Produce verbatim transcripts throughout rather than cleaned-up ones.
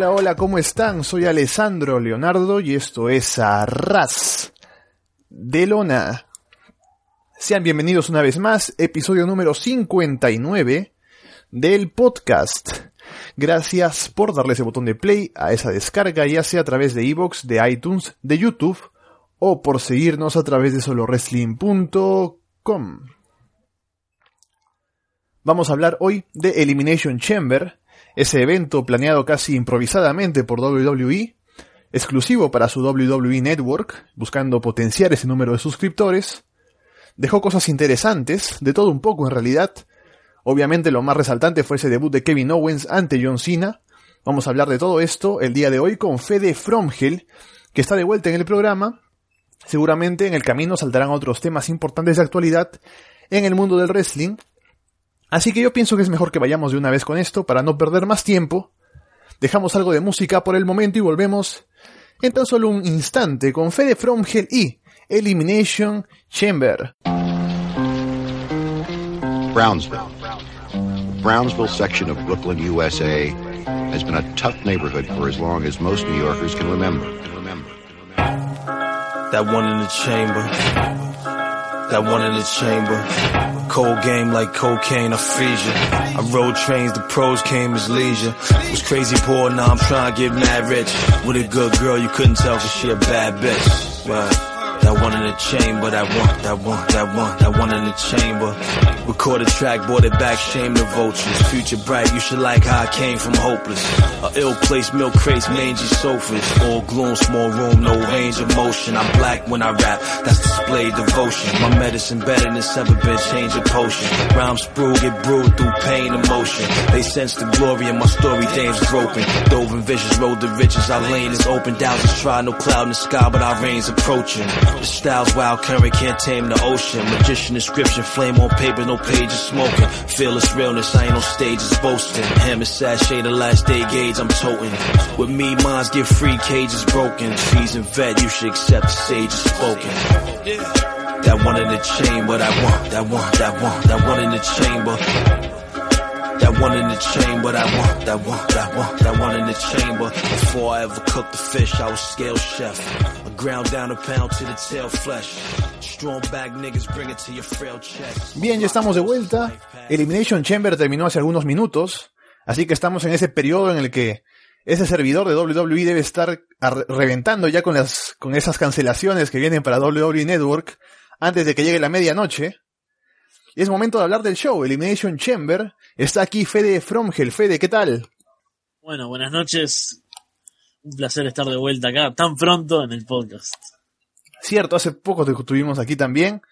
Hola, hola, ¿cómo están? Soy Alessandro Leonardo y esto es Arras de Lona. Sean bienvenidos una vez más, episodio número cincuenta y nueve del podcast. Gracias por darle ese botón de play a esa descarga, ya sea a través de iVoox, de iTunes, de YouTube o por seguirnos a través de solo wrestling punto com. Vamos a hablar hoy de Elimination Chamber, ese evento planeado casi improvisadamente por doble u doble u E, exclusivo para su doble u doble u E Network, buscando potenciar ese número de suscriptores. Dejó cosas interesantes, de todo un poco en realidad. Obviamente lo más resaltante fue ese debut de Kevin Owens ante John Cena. Vamos a hablar de todo esto el día de hoy con Fede Fromgel, que está de vuelta en el programa. Seguramente en el camino saltarán otros temas importantes de actualidad en el mundo del wrestling. Así que yo pienso que es mejor que vayamos de una vez con esto para no perder más tiempo. Dejamos algo de música por el momento y volvemos en tan solo un instante con Fede Fromgel y Elimination Chamber. Brownsville. The Brownsville section of Brooklyn, U S A has been a tough neighborhood for as long as most New Yorkers can remember. That one in the chamber. That one in the chamber. Cold game like cocaine, I freeze you. I rode trains, the pros came as leisure. Was crazy poor, now I'm trying to get mad rich. With a good girl, you couldn't tell cause she a bad bitch. Right. That one in the chamber, that one, that one, that one, that one in the chamber. Record a track, bought it back, shame the vultures. Future bright, you should like how I came from hopeless. A ill place, milk crates, mangy sofas. All gloom, small room, no range of motion. I'm black when I rap, that's display devotion. My medicine better than it's ever been, change a potion. Rhymes brew, get brewed through pain, emotion. They sense the glory in my story, dames groping. Dove and vicious, road to riches, our lane is open. Thousands try, no cloud in the sky, but our reign's approaching. The style's wild, current, can't tame the ocean. Magician inscription, flame on paper, no pages smoking. Fearless realness, I ain't on stages boasting. Hammer sachet, the last day gauge I'm toting. With me, minds get free, cages broken. Seasoned vet, you should accept the sage is spoken. That one in the chamber, that one, that one, that one, that one in the chamber. That one in the chamber, that one, that one, that one, that one in the chamber. Before I ever cooked the fish, I was scale chef. I ground down a pound to the tail flesh. Strong back niggas bring it to your frail chest. Bien, ya estamos de vuelta. Elimination Chamber terminó hace algunos minutos, así que estamos en ese periodo en el que ese servidor de doble u doble u E debe estar ar- reventando ya con las con esas cancelaciones que vienen para doble u doble u E Network antes de que llegue la medianoche. Y es momento de hablar del show, Elimination Chamber. Está aquí Fede Fromgel. Fede, ¿qué tal? Bueno, buenas noches. Un placer estar de vuelta acá tan pronto en el podcast. Cierto, hace poco te tuvimos aquí también.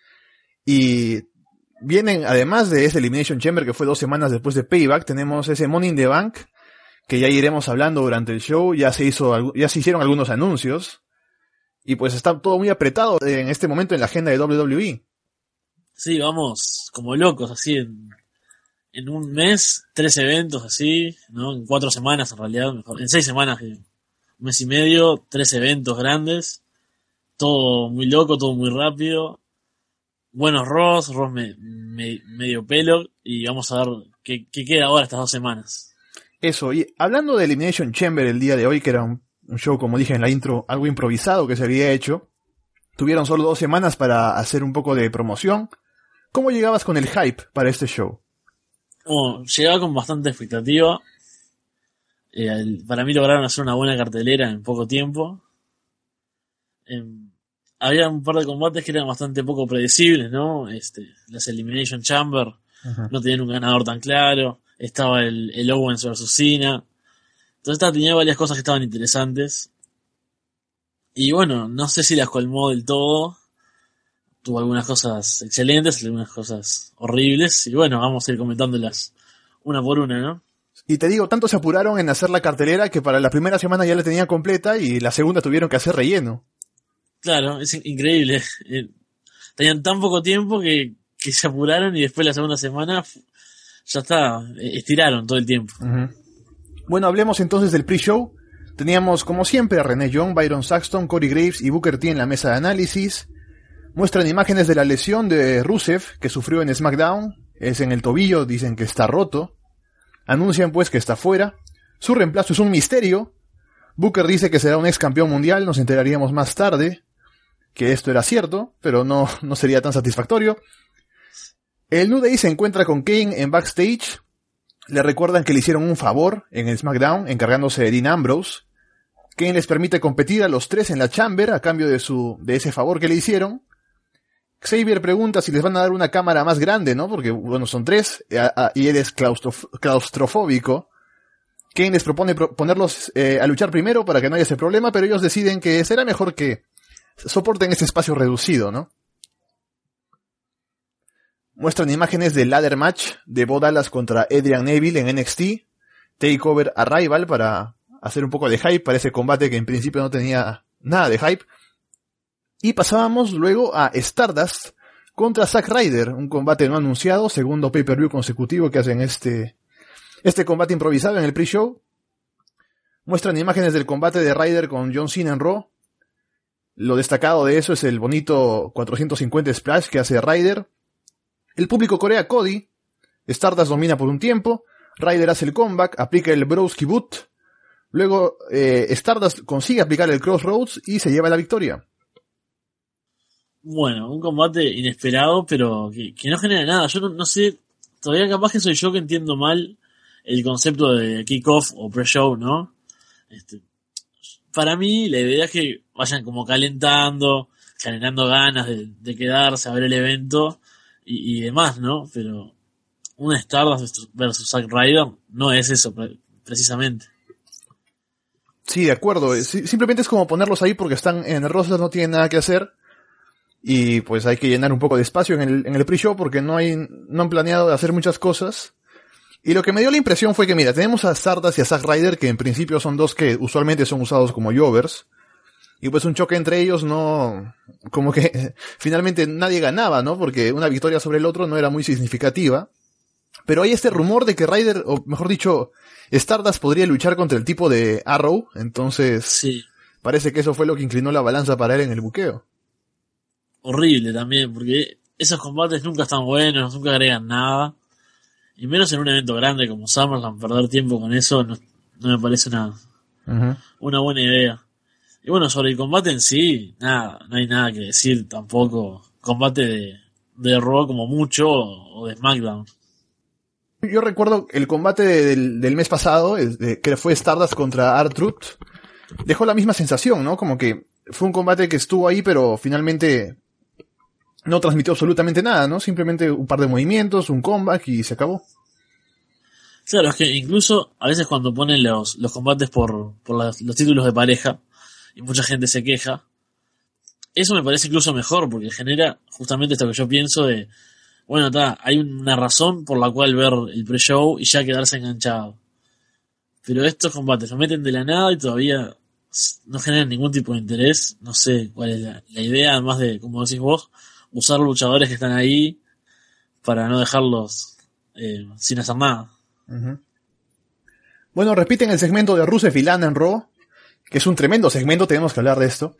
Y vienen, además de ese Elimination Chamber que fue dos semanas después de Payback, tenemos ese Money in the Bank, que ya iremos hablando durante el show. Ya se hizo, ya se hicieron algunos anuncios. Y pues está todo muy apretado en este momento en la agenda de doble u doble u E. Sí, vamos como locos, así en, en un mes, tres eventos así, ¿no? En cuatro semanas en realidad, mejor, en seis semanas, un mes y medio, tres eventos grandes, todo muy loco, todo muy rápido, buenos Ross, Ross me, me, medio pelo, y vamos a ver qué, qué queda ahora estas dos semanas. Eso, y hablando de Elimination Chamber el día de hoy, que era un, un show, como dije en la intro, algo improvisado que se había hecho, tuvieron solo dos semanas para hacer un poco de promoción. ¿Cómo llegabas con el hype para este show? Oh, llegaba con bastante expectativa. Eh, el, para mí lograron hacer una buena cartelera en poco tiempo. Eh, había un par de combates que eran bastante poco predecibles, ¿no? Este, las Elimination Chamber uh-huh. no tenían un ganador tan claro. Estaba el, el Owens versus Cena. Entonces tenía varias cosas que estaban interesantes. Y bueno, no sé si las colmó del todo. Tuvo algunas cosas excelentes, algunas cosas horribles, y bueno, vamos a ir comentándolas una por una, ¿no? Y te digo, tanto se apuraron en hacer la cartelera que para la primera semana ya la tenían completa y la segunda tuvieron que hacer relleno. Claro, es increíble. Tenían tan poco tiempo que, que se apuraron y después la segunda semana ya está, estiraron todo el tiempo. Uh-huh. Bueno, hablemos entonces del pre-show. Teníamos, como siempre, a Renee Young, Byron Saxton, Corey Graves y Booker T en la mesa de análisis. Muestran imágenes de la lesión de Rusev que sufrió en SmackDown. Es en el tobillo, dicen que está roto. Anuncian pues que está fuera. Su reemplazo es un misterio, Booker dice que será un ex campeón mundial, nos enteraríamos más tarde que esto era cierto, pero no, no sería tan satisfactorio. El New Day se encuentra con Kane en backstage, le recuerdan que le hicieron un favor en el SmackDown, encargándose de Dean Ambrose. Kane les permite competir a los tres en la Chamber a cambio de su, de ese favor que le hicieron. Xavier pregunta si les van a dar una cámara más grande, ¿no? Porque, bueno, son tres, a, a, y él es claustrof- claustrofóbico. Kane les propone pro- ponerlos eh, a luchar primero para que no haya ese problema, pero ellos deciden que será mejor que soporten ese espacio reducido, ¿no? Muestran imágenes del ladder match de Bo Dallas contra Adrian Neville en N X T, Takeover Arrival, para hacer un poco de hype para ese combate que en principio no tenía nada de hype. Y pasábamos luego a Stardust contra Zack Ryder, un combate no anunciado, segundo pay-per-view consecutivo que hacen este, este combate improvisado en el pre-show. Muestran imágenes del combate de Ryder con John Cena en Raw. Lo destacado de eso es el bonito cuatrocientos cincuenta Splash que hace Ryder. El público corea Cody. Stardust domina por un tiempo. Ryder hace el comeback, aplica el Broski Boot. Luego eh, Stardust consigue aplicar el Crossroads y se lleva la victoria. Bueno, un combate inesperado, pero que, que no genera nada. Yo no, no sé, todavía capaz que soy yo que entiendo mal el concepto de kickoff o pre-show, ¿no? Este, para mí, la idea es que vayan como calentando, generando ganas de, de quedarse a ver el evento y, y demás, ¿no? Pero un Stardust versus Zack Ryder no es eso, pre- precisamente. Sí, de acuerdo. Simplemente es como ponerlos ahí porque están en el roster, no tienen nada que hacer. Y pues hay que llenar un poco de espacio en el, en el pre-show porque no hay, no han planeado hacer muchas cosas. Y lo que me dio la impresión fue que, mira, tenemos a Stardust y a Zack Ryder, que en principio son dos que usualmente son usados como jovers. Y pues un choque entre ellos no, como que finalmente nadie ganaba, ¿no? Porque una victoria sobre el otro no era muy significativa. Pero hay este rumor de que Ryder, o mejor dicho, Stardust podría luchar contra el tipo de Arrow. Entonces, sí, parece que eso fue lo que inclinó la balanza para él en el buqueo. Horrible también, porque esos combates nunca están buenos, nunca agregan nada. Y menos en un evento grande como SummerSlam, perder tiempo con eso no, no me parece una, uh-huh. una buena idea. Y bueno, sobre el combate en sí, nada, no hay nada que decir tampoco. Combate de, de Raw como mucho o de SmackDown. Yo recuerdo el combate del, del mes pasado, que fue Stardust contra R-Truth, dejó la misma sensación, ¿no? Como que fue un combate que estuvo ahí, pero finalmente no transmitió absolutamente nada, ¿no? Simplemente un par de movimientos, un comeback y se acabó. Claro, es que incluso a veces cuando ponen los, los combates por, por las, los títulos de pareja y mucha gente se queja, eso me parece incluso mejor porque genera justamente esto que yo pienso de, bueno, está, hay una razón por la cual ver el pre-show y ya quedarse enganchado. Pero estos combates lo meten de la nada y todavía no generan ningún tipo de interés. No sé cuál es la, la idea, además de, como decís vos, usar luchadores que están ahí para no dejarlos eh, sin hacer nada. Uh-huh. Bueno, repiten el segmento de Rusev y Lana en Raw, que es un tremendo segmento, tenemos que hablar de esto.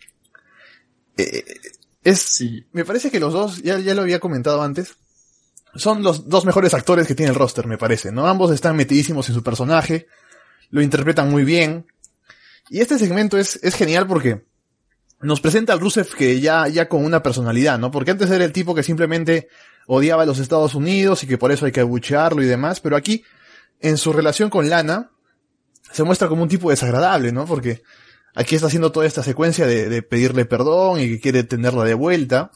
Eh, es, sí. Me parece que los dos, ya, ya lo había comentado antes, son los dos mejores actores que tiene el roster, me parece, ¿no? Ambos están metidísimos en su personaje, lo interpretan muy bien. Y este segmento es, es genial porque nos presenta al Rusev que ya, ya con una personalidad, ¿no? Porque antes era el tipo que simplemente odiaba a los Estados Unidos y que por eso hay que abuchearlo y demás, pero aquí, en su relación con Lana, se muestra como un tipo desagradable, ¿no? Porque aquí está haciendo toda esta secuencia de, de pedirle perdón y que quiere tenerla de vuelta.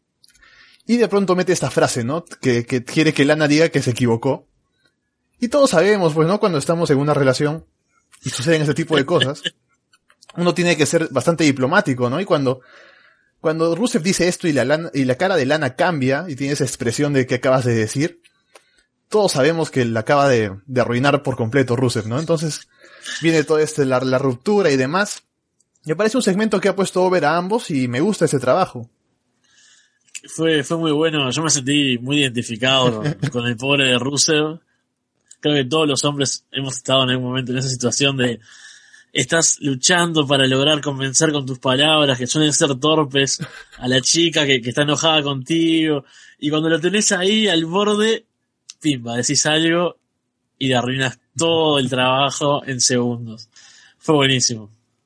Y de pronto mete esta frase, ¿no? Que, que quiere que Lana diga que se equivocó. Y todos sabemos, pues, ¿no? Cuando estamos en una relación y suceden ese tipo de cosas, uno tiene que ser bastante diplomático, ¿no? Y cuando, cuando Rusev dice esto y la, Lana, y la cara de Lana cambia y tiene esa expresión de que acabas de decir, todos sabemos que la acaba de, de arruinar por completo Rusev, ¿no? Entonces, viene toda esta, la, la ruptura y demás. Me parece un segmento que ha puesto over a ambos y me gusta ese trabajo. Fue, fue muy bueno, yo me sentí muy identificado con, con el pobre de Rusev. Creo que todos los hombres hemos estado en algún momento en esa situación de estás luchando para lograr convencer con tus palabras, que suelen ser torpes, a la chica que, que está enojada contigo, y cuando lo tenés ahí al borde, pimba, decís algo y le arruinas todo el trabajo en segundos. Fue buenísimo.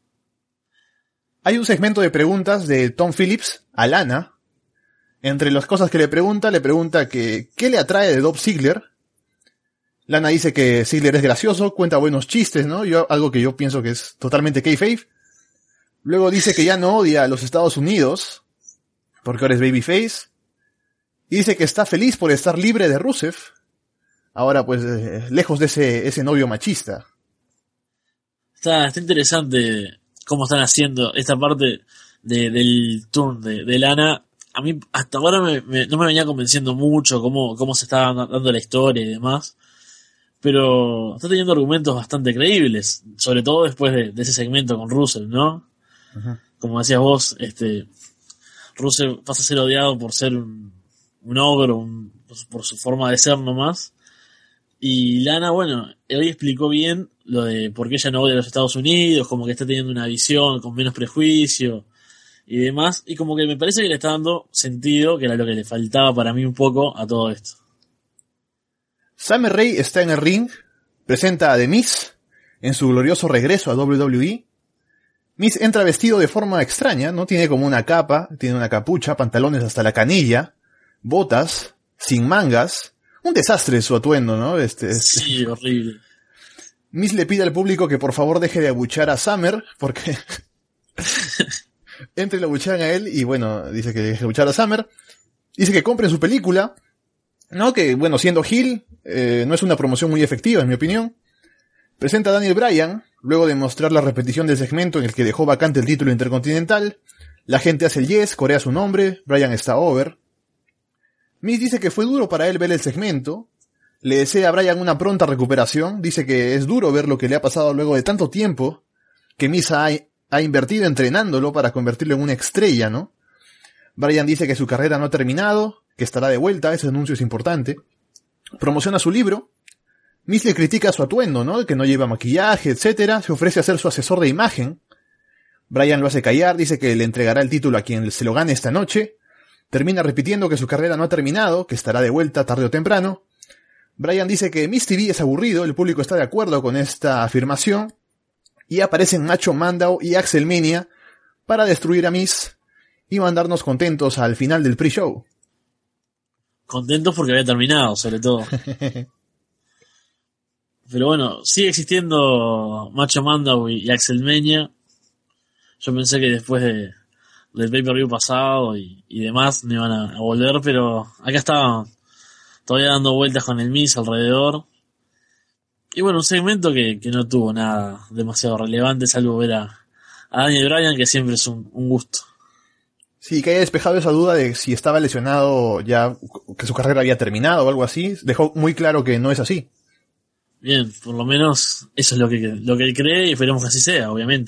Hay un segmento de preguntas de Tom Phillips a Lana. Entre las cosas que le pregunta, le pregunta que ¿qué le atrae de Dolph Ziggler? Lana dice que Ziggler es gracioso, cuenta buenos chistes, ¿no? Yo, algo que yo pienso que es totalmente kayfabe. Luego dice que ya no odia a los Estados Unidos, porque ahora es babyface. Y dice que está feliz por estar libre de Rusev. Ahora, pues, eh, lejos de ese, ese novio machista. Está, está interesante cómo están haciendo esta parte de, del turn de, de Lana. A mí hasta ahora me, me, no me venía convenciendo mucho cómo, cómo se estaba dando la historia y demás. Pero está teniendo argumentos bastante creíbles, sobre todo después de, de ese segmento con Rusev, ¿no? Uh-huh. Como decías vos, este Rusev pasa a ser odiado por ser un, un ogro, un, por su forma de ser nomás. Y Lana, bueno, hoy explicó bien lo de por qué ella no odia a los Estados Unidos, como que está teniendo una visión con menos prejuicio y demás. Y como que me parece que le está dando sentido, que era lo que le faltaba para mí un poco a todo esto. Summer Rae está en el ring, presenta a The Miz en su glorioso regreso a doble u doble u E. Miz entra vestido de forma extraña, ¿no? Tiene como una capa, tiene una capucha, pantalones hasta la canilla, botas, sin mangas. Un desastre su atuendo, ¿no? Este, este. Sí, horrible. Miz le pide al público que por favor deje de abuchear a Summer, porque entre y lo abuchean a él, y bueno, dice que deje de abuchear a Summer. Dice que compren su película, ¿no? Que, bueno, siendo heel, eh, no es una promoción muy efectiva, en mi opinión. Presenta a Daniel Bryan, luego de mostrar la repetición del segmento en el que dejó vacante el título intercontinental. La gente hace el yes, corea su nombre, Bryan está over. Miz dice que fue duro para él ver el segmento. Le desea a Bryan una pronta recuperación. Dice que es duro ver lo que le ha pasado luego de tanto tiempo que Miz ha, ha invertido entrenándolo para convertirlo en una estrella, ¿no? Bryan dice que su carrera no ha terminado, que estará de vuelta, ese anuncio es importante. Promociona su libro. Miz le critica su atuendo, ¿no? Que no lleva maquillaje, etcétera. Se ofrece a ser su asesor de imagen. Bryan lo hace callar, dice que le entregará el título a quien se lo gane esta noche. Termina repitiendo que su carrera no ha terminado, que estará de vuelta tarde o temprano. Bryan dice que Miz T V es aburrido, el público está de acuerdo con esta afirmación. Y aparecen Macho Mandow y Axel Mania para destruir a Miz y mandarnos contentos al final del pre-show. Contentos porque había terminado, sobre todo. Pero bueno, sigue existiendo Macho Mandow y, y Axel Mania. Yo pensé que después de del pay-per-view pasado y, y demás no iban a, a volver, pero acá estaban todavía dando vueltas con el Miz alrededor. Y bueno, un segmento que, que no tuvo nada demasiado relevante, salvo ver a, a Daniel Bryan, que siempre es un, un gusto. Sí, que haya despejado esa duda de si estaba lesionado ya, que su carrera había terminado o algo así. Dejó muy claro que no es así. Bien, por lo menos eso es lo que, lo que él cree y esperemos que así sea, obviamente.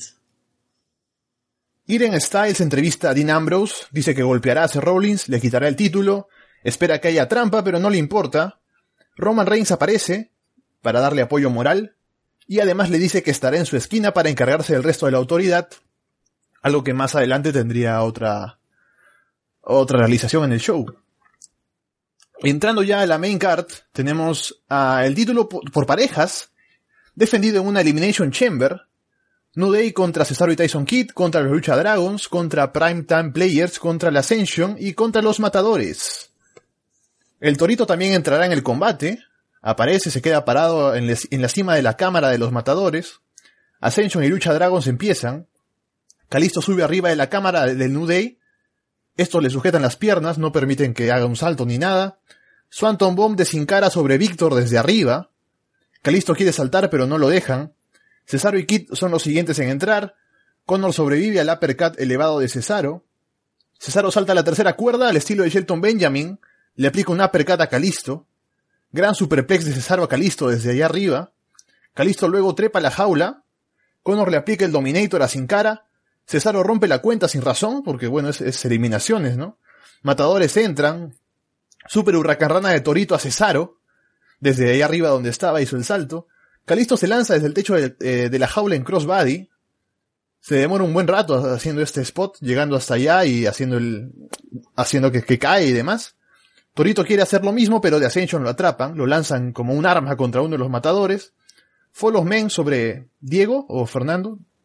Irene Styles entrevista a Dean Ambrose, dice que golpeará a Seth Rollins, le quitará el título, espera que haya trampa pero no le importa. Roman Reigns aparece para darle apoyo moral y además le dice que estará en su esquina para encargarse del resto de la autoridad, algo que más adelante tendría otra otra realización en el show. Entrando ya a la main card, tenemos uh, el título por, por parejas, defendido en una Elimination Chamber. New Day contra Cesaro y Tyson Kidd, contra los Lucha Dragons, contra Primetime Players, contra la Ascension y contra los Matadores. El Torito también entrará en el combate. Aparece, se queda parado en, les, en la cima de la cámara de los Matadores. Ascension y Lucha Dragons empiezan. Kalisto sube arriba de la cámara del New Day. Estos le sujetan las piernas, no permiten que haga un salto ni nada. Swanton Bomb desencara sobre Víctor desde arriba. Kalisto quiere saltar pero no lo dejan. Cesaro y Kidd son los siguientes en entrar. Connor sobrevive al uppercut elevado de Cesaro. Cesaro salta a la tercera cuerda al estilo de Shelton Benjamin. Le aplica un uppercut a Kalisto. Gran superplex de Cesaro a Kalisto desde allá arriba. Kalisto luego trepa la jaula. Connor le aplica el Dominator a Sin Cara. Cesaro rompe la cuenta sin razón, porque bueno, es, es eliminaciones, ¿no? Matadores entran. Super hurracarrana de Torito a Cesaro. Desde ahí arriba donde estaba hizo el salto. Kalisto se lanza desde el techo de, eh, de la jaula en crossbody. Se demora un buen rato haciendo este spot, llegando hasta allá y haciendo el, haciendo que, que cae y demás. Torito quiere hacer lo mismo, pero de Ascension lo atrapan, lo lanzan como un arma contra uno de los matadores. Follow Men sobre Diego o Fernando.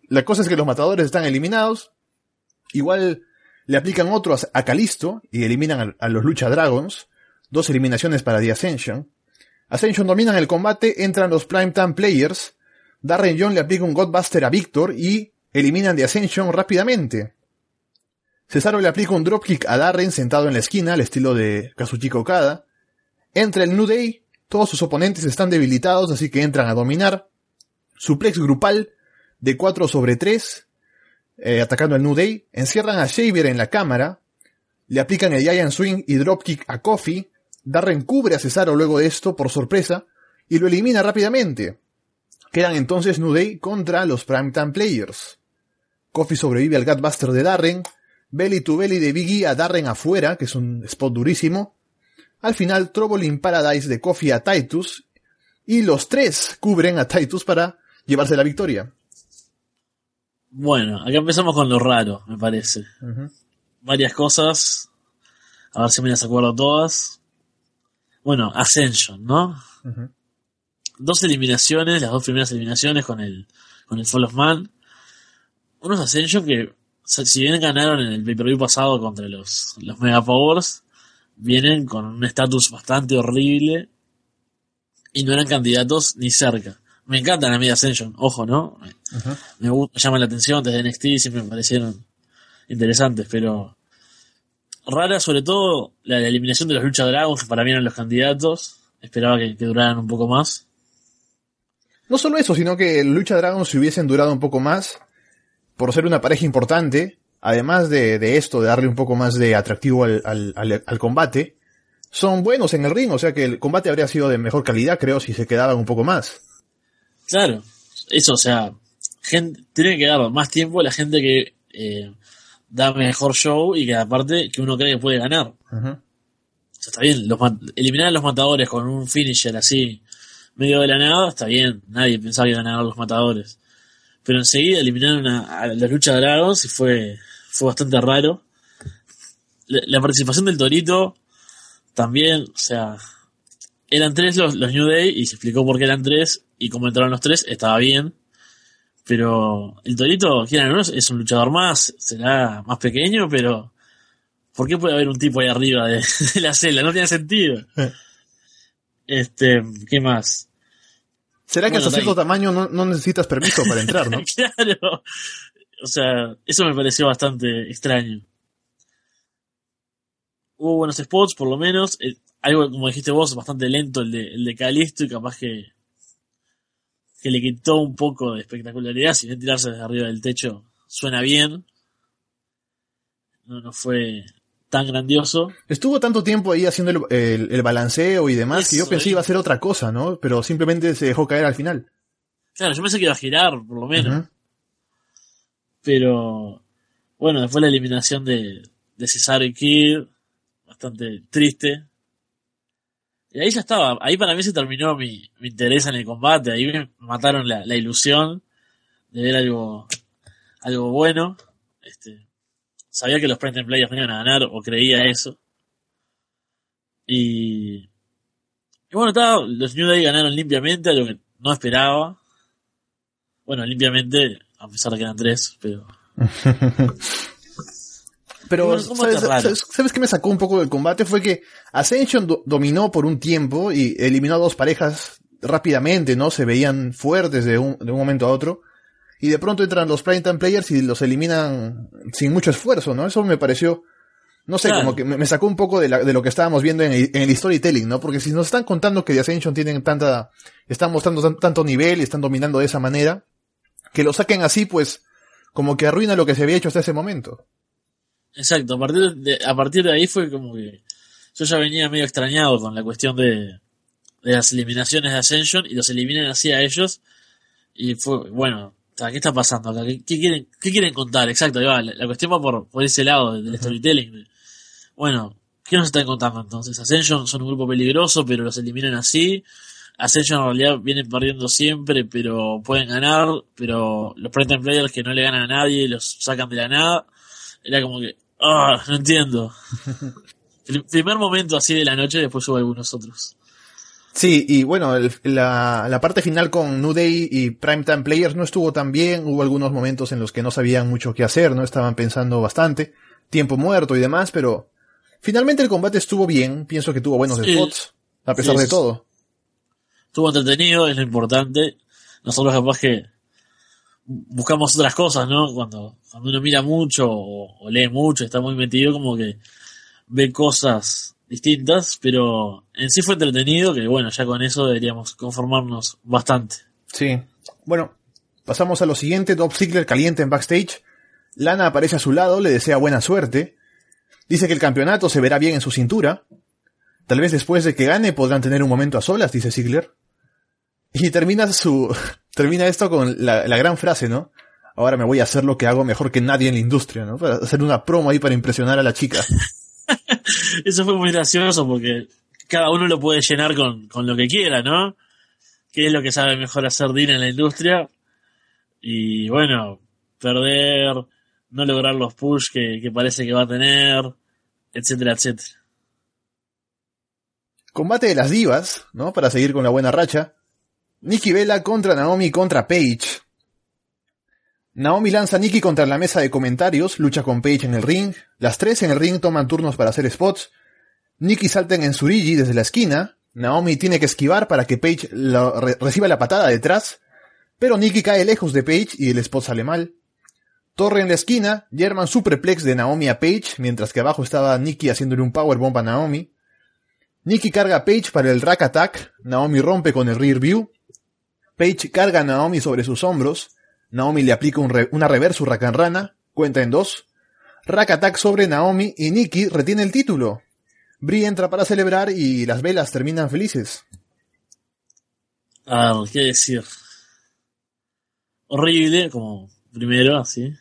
la cosa es que los matadores están eliminados. Igual le aplican otro a Kalisto y eliminan a, a los Lucha Dragons. Dos eliminaciones para The Ascension. Ascension dominan el combate, entran los Primetime Players. Darren Young le aplica un Godbuster a Victor y eliminan The Ascension rápidamente. Cesaro le aplica un dropkick a Darren sentado en la esquina al estilo de Kazuchika Okada. Entra el New Day, todos sus oponentes están debilitados así que entran a dominar. Suplex grupal de cuatro sobre tres, eh, atacando al New Day. Encierran a Xavier en la cámara. Le aplican el Giant Swing y dropkick a Kofi. Darren cubre a Cesaro luego de esto por sorpresa y lo elimina rápidamente. Quedan entonces New Day contra los Primetime Players. Kofi sobrevive al Gutbuster de Darren. Belly to belly de Big E a Darren afuera, que es un spot durísimo. Al final, Trouble in Paradise de Kofi a Titus. Y los tres cubren a Titus para llevarse la victoria. Bueno, acá empezamos con lo raro, me parece. Uh-huh. Varias cosas. A ver si me las acuerdo todas. Bueno, Ascension, ¿no? Uh-huh. Dos eliminaciones, las dos primeras eliminaciones con el con el Fall of Man. Unos Ascension que, si bien ganaron en el pay-per-view pasado contra los, los Mega Powers, vienen con un estatus bastante horrible y no eran candidatos ni cerca. Me encantan a mí Ascension, ojo, ¿no? Uh-huh. Me, me llaman la atención desde N X T, siempre me parecieron interesantes, pero rara sobre todo la, la eliminación de los Lucha Dragons, que para mí eran los candidatos. Esperaba que, que duraran un poco más. No solo eso, sino que Lucha Dragons si hubiesen durado un poco más, por ser una pareja importante, además de, de esto, de darle un poco más de atractivo al, al, al, al combate, son buenos en el ring, o sea que el combate habría sido de mejor calidad, creo, si se quedaban un poco más. Claro, eso, o sea, gente, tiene que dar más tiempo a la gente que eh, da mejor show y que aparte que uno cree que puede ganar. Uh-huh. O sea, está bien, los, eliminar a los matadores con un finisher así, medio de la nada, está bien, nadie pensaba que iban a ganar los matadores. Pero enseguida eliminaron a, a los Lucha Dragons y fue, fue bastante raro. La, la participación del Torito también, o sea, eran tres los, los New Day y se explicó por qué eran tres y cómo entraron los tres, estaba bien. Pero el Torito, quieran o no, es un luchador más, será más pequeño, pero ¿por qué puede haber un tipo ahí arriba de, de la celda? No tiene sentido. Este, ¿qué más? ¿Será que bueno, hasta cierto tamaño no, no necesitas permiso para entrar, no? Claro. O sea, eso me pareció bastante extraño. Hubo buenos spots, por lo menos. Eh, algo, como dijiste vos, bastante lento el de, el de Kalisto y capaz que que le quitó un poco de espectacularidad. Si bien tirarse desde arriba del techo suena bien, no, no fue tan grandioso. Estuvo tanto tiempo ahí haciendo el, el, el balanceo y demás Eso, que yo pensé eh. iba a ser otra cosa, ¿no? Pero simplemente se dejó caer al final. Claro, yo pensé que iba a girar, por lo menos. Uh-huh. Pero bueno, después la eliminación de, de Cesaro y Kid, bastante triste. Y ahí ya estaba, ahí para mí se terminó mi, mi interés en el combate, ahí me mataron la, la ilusión de ver algo algo bueno. Este, sabía que los Primetime Players no iban a ganar, o creía eso. Y, y bueno, estaba, los New Day ganaron limpiamente, algo que no esperaba. Bueno, limpiamente, a pesar de que eran tres, pero... Pero, bueno, ¿sabes, ¿sabes, ¿sabes qué me sacó un poco del combate? Fue que Ascension do- dominó por un tiempo y eliminó a dos parejas rápidamente, ¿no? Se veían fuertes de un, de un momento a otro. Y de pronto entran los Primetime Players y los eliminan sin mucho esfuerzo, ¿no? Eso me pareció, no sé, claro. Como que me, me sacó un poco de, la, de lo que estábamos viendo en el, en el storytelling, ¿no? Porque si nos están contando que The Ascension tienen tanta, están mostrando tan, tanto nivel y están dominando de esa manera, que lo saquen así, pues, como que arruina lo que se había hecho hasta ese momento. Exacto, a partir de, a partir de ahí fue como que yo ya venía medio extrañado con la cuestión de, de las eliminaciones de Ascension y los eliminan así a ellos y fue, bueno, ¿qué está pasando acá? ¿Qué, qué quieren, qué quieren contar? Exacto, la, la cuestión va por, por ese lado del storytelling. Bueno, ¿qué nos están contando entonces? Ascension son un grupo peligroso, pero los eliminan así. Ascension en realidad vienen perdiendo siempre, pero pueden ganar, pero los Primetime Players que no le ganan a nadie los sacan de la nada. Era como que, ah, oh, no entiendo. El primer momento así de la noche, después hubo algunos otros. Sí, y bueno, el, la, la parte final con New Day y Primetime Players no estuvo tan bien, hubo algunos momentos en los que no sabían mucho qué hacer, no estaban pensando bastante, tiempo muerto y demás, pero finalmente el combate estuvo bien, pienso que tuvo buenos Sí. spots, a pesar Sí, de sí. todo. Estuvo entretenido, es lo importante. Nosotros capaz que buscamos otras cosas, ¿no? Cuando, cuando uno mira mucho o, o lee mucho, está muy metido, como que ve cosas distintas, pero en sí fue entretenido, que bueno, ya con eso deberíamos conformarnos bastante. Sí. Bueno, pasamos a lo siguiente, Dolph Ziggler caliente en backstage, Lana aparece a su lado, le desea buena suerte, dice que el campeonato se verá bien en su cintura, tal vez después de que gane podrán tener un momento a solas, dice Ziggler. Y termina su termina esto con la, la gran frase, ¿no? Ahora me voy a hacer lo que hago mejor que nadie en la industria, ¿no? Para hacer una promo ahí para impresionar a la chica. Eso fue muy gracioso porque cada uno lo puede llenar con, con lo que quiera, ¿no? ¿Qué es lo que sabe mejor hacer Dean en la industria? Y bueno, perder, no lograr los push que, que parece que va a tener, etcétera, etcétera. Combate de las divas, ¿no? Para seguir con la buena racha. Nikki Bella contra Naomi contra Paige. Naomi lanza a Nikki contra la mesa de comentarios, lucha con Paige en el ring. Las tres en el ring toman turnos para hacer spots. Nikki salta en Ensurigi desde la esquina. Naomi tiene que esquivar para que Paige lo re- reciba la patada detrás. Pero Nikki cae lejos de Paige y el spot sale mal. Torre en la esquina, German superplex de Naomi a Paige, mientras que abajo estaba Nikki haciéndole un powerbomb a Naomi. Nikki carga a Paige para el rack attack, Naomi rompe con el rear view. Paige carga a Naomi sobre sus hombros, Naomi le aplica un re- una reverse huracán rana, cuenta en dos. Rack attack sobre Naomi y Nikki retiene el título. Brie entra para celebrar y las velas terminan felices. A ver, ¿qué decir? Horrible, como primero, así.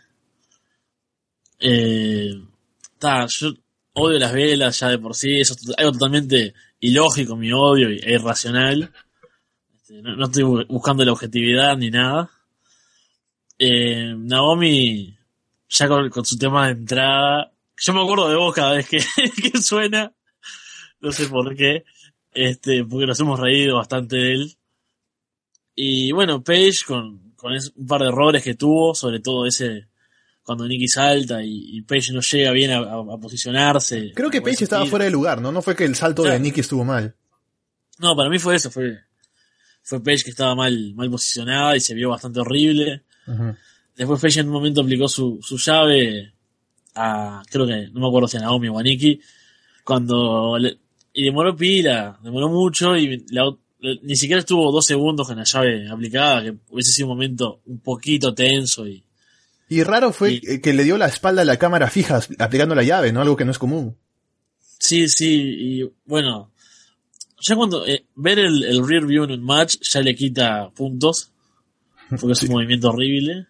Eh, ta, yo odio las velas ya de por sí, eso es algo totalmente ilógico, mi odio, e irracional. Este, no, no estoy bu- buscando la objetividad ni nada. Eh, Naomi, ya con, con su tema de entrada, yo me acuerdo de vos cada vez que, que suena, no sé por qué, este, porque nos hemos reído bastante de él. Y bueno, Paige con, con es- un par de errores que tuvo, sobre todo ese cuando Nikki salta y, y Paige no llega bien a, a- a posicionarse. Creo que a buen Paige estaba sentido. fuera de lugar, ¿no? No fue que el salto de Claro. Nikki estuvo mal. No, para mí fue eso, fue, fue Paige que estaba mal, mal posicionada y se vio bastante horrible. Ujú. Después Paige en un momento aplicó su, su llave a, creo que, no me acuerdo si a Naomi o a Nikki, cuando, le- y demoró pila, demoró mucho y la ot- ni siquiera estuvo dos segundos con la llave aplicada, que hubiese sido un momento un poquito tenso y, Y raro fue Y- eh, que le dio la espalda a la cámara fija aplicando la llave, ¿no? Algo que no es común. sí, sí, y bueno, ya cuando, eh, ver el, el rear view en un match ya le quita puntos, porque es Sí. un movimiento horrible.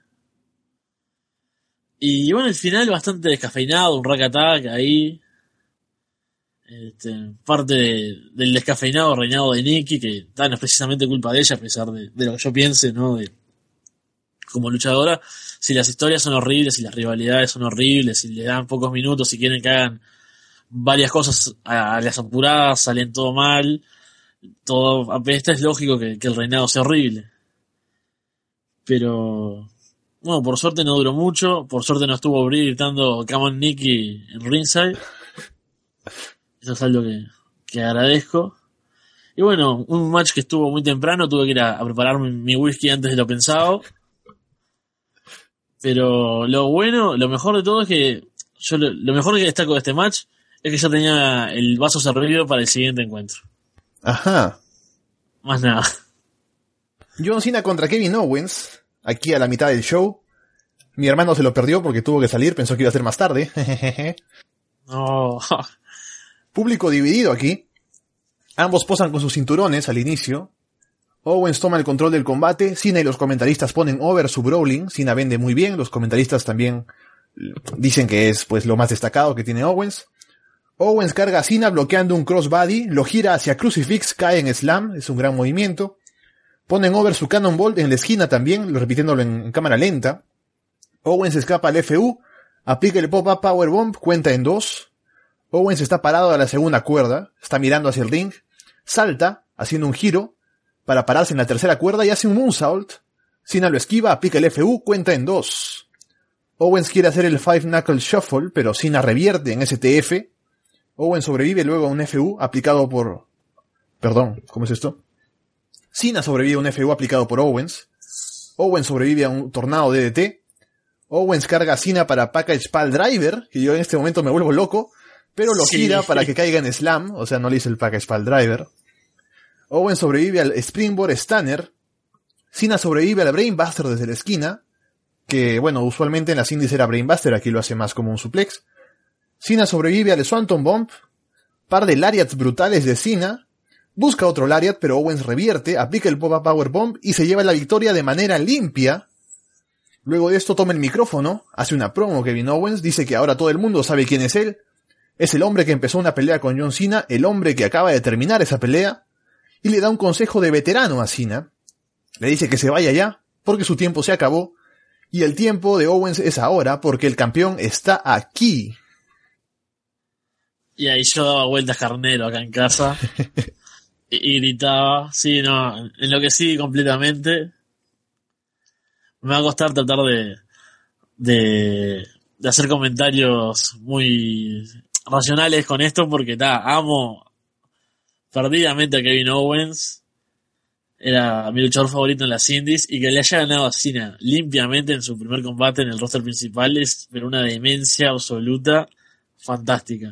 Y bueno, el final bastante descafeinado, un rack attack ahí. Este, parte de- del descafeinado reinado de Nikki, que ta, no es precisamente culpa de ella, a pesar de, de lo que yo piense, ¿no? De, como luchadora, si las historias son horribles, si las rivalidades son horribles, si le dan pocos minutos, si quieren que hagan varias cosas a, a las apuradas, salen todo mal, todo apesta, es lógico que, que el reinado sea horrible. Pero bueno, por suerte no duró mucho, por suerte no estuvo Brie gritando Come on Nikki en ringside. Eso es algo que, que agradezco. Y bueno, un match que estuvo muy temprano, tuve que ir a, a preparar mi, mi whisky antes de lo pensado. Pero lo bueno, lo mejor de todo es que yo lo, lo mejor que destaco de este match es que ya tenía el vaso servido para el siguiente encuentro. Ajá. Más nada. John Cena contra Kevin Owens, aquí a la mitad del show. Mi hermano se lo perdió porque tuvo que salir, pensó que iba a ser más tarde. No. Público dividido aquí. Ambos posan con sus cinturones al inicio. Owens toma el control del combate, Cena y los comentaristas ponen over su brawling, Cena vende muy bien, los comentaristas también dicen que es pues lo más destacado que tiene Owens. Owens carga a Cena bloqueando un crossbody, lo gira hacia Crucifix, cae en slam, es un gran movimiento. Ponen over su Cannonball en la esquina también, repitiéndolo en, en cámara lenta. Owens escapa al F U, aplica el pop-up powerbomb, cuenta en dos. Owens está parado a la segunda cuerda, está mirando hacia el ring, salta, haciendo un giro para pararse en la tercera cuerda y hace un moonsault. Cena lo esquiva, aplica el F U, cuenta en dos. Owens quiere hacer el Five Knuckle Shuffle, pero Cena revierte en S T F. Owens sobrevive luego a un F U aplicado por... Perdón, ¿cómo es esto? Cena sobrevive a un F U aplicado por Owens. Owens sobrevive a un tornado D D T. Owens carga a Cena para Package Pile Driver, que yo en este momento me vuelvo loco, pero lo Sí. gira para que caiga en Slam, o sea, no le hice el Package Pile Driver. Owens sobrevive al Springboard Stunner. Cena sobrevive al Brainbuster desde la esquina, que bueno, usualmente en las indies era Brainbuster, aquí lo hace más como un suplex. Cena sobrevive al Swanton Bomb, par de lariats brutales de Cena, busca otro lariat, pero Owens revierte, aplica el Pop-Up Power Bomb y se lleva la victoria de manera limpia. Luego de esto toma el micrófono, hace una promo Kevin Owens, dice que ahora todo el mundo sabe quién es él. Es el hombre que empezó una pelea con John Cena, el hombre que acaba de terminar esa pelea, y le da un consejo de veterano a Cena. Le dice que se vaya ya, porque su tiempo se acabó, y el tiempo de Owens es ahora, porque el campeón está aquí. Y ahí yo daba vueltas carnero acá en casa. y, y gritaba. Sí, no, enloquecí completamente. Me va a costar tratar de, de, de hacer comentarios muy racionales con esto, porque ta, amo perdidamente a Kevin Owens. Era mi luchador favorito en las indies, y que le haya ganado a Cena limpiamente en su primer combate en el roster principal es pero una demencia absoluta, fantástica.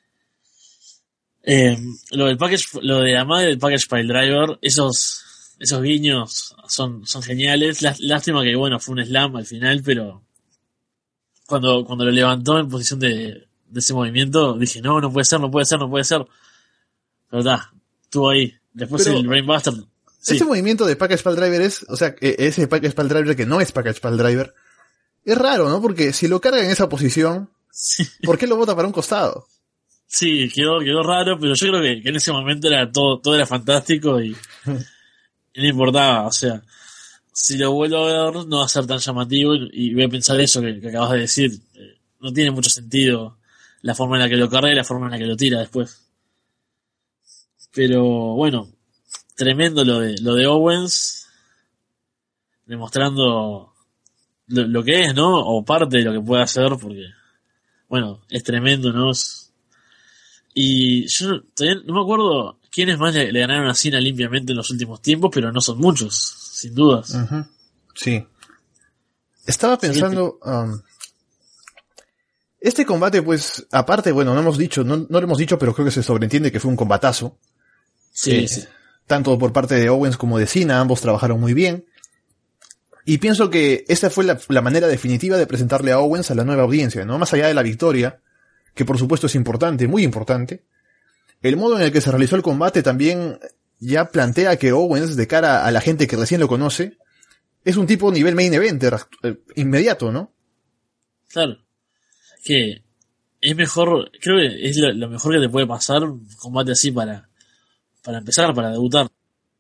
Eh, lo del package, lo de la madre del Package Pile Driver, esos esos guiños son, son geniales. Lástima que bueno, fue un slam al final, pero cuando, cuando lo levantó en posición de, de ese movimiento, dije, no, no puede ser, no puede ser, no puede ser. Pero está, estuvo ahí. Después Pero el Brainbuster. Sí. Ese movimiento de Package Pile Driver es, o sea, ese Package Pile Driver que no es Package Pile Driver, es raro, ¿no? Porque si lo carga en esa posición, Sí. ¿por qué lo bota para un costado? Sí, quedó, quedó raro, pero yo creo que, que en ese momento era todo, todo era fantástico y, y no importaba, o sea, si lo vuelvo a ver no va a ser tan llamativo y, y voy a pensar eso que, que acabas de decir, eh, no tiene mucho sentido la forma en la que lo carga y la forma en la que lo tira después. Pero bueno, tremendo lo de, lo de Owens, demostrando lo, lo que es, ¿no? O parte de lo que puede hacer, porque, bueno, es tremendo, ¿no? Es, y yo todavía no me acuerdo quiénes más le, le ganaron a Cena limpiamente en los últimos tiempos, pero no son muchos, sin dudas. Uh-huh. Sí. Estaba pensando... Um, este combate, pues, aparte, bueno, no hemos dicho, no, no lo hemos dicho, pero creo que se sobreentiende que fue un combatazo. Sí, eh, sí. Tanto por parte de Owens como de Cena, ambos trabajaron muy bien. Y pienso que esta fue la, la manera definitiva de presentarle a Owens a la nueva audiencia, ¿no? Más allá de la victoria, que por supuesto es importante, muy importante. El modo en el que se realizó el combate también ya plantea que Owens, de cara a la gente que recién lo conoce, es un tipo nivel main eventer, eh, inmediato, ¿no? Claro. Que es mejor, creo que es lo, lo mejor que te puede pasar un combate así para, para empezar, para debutar.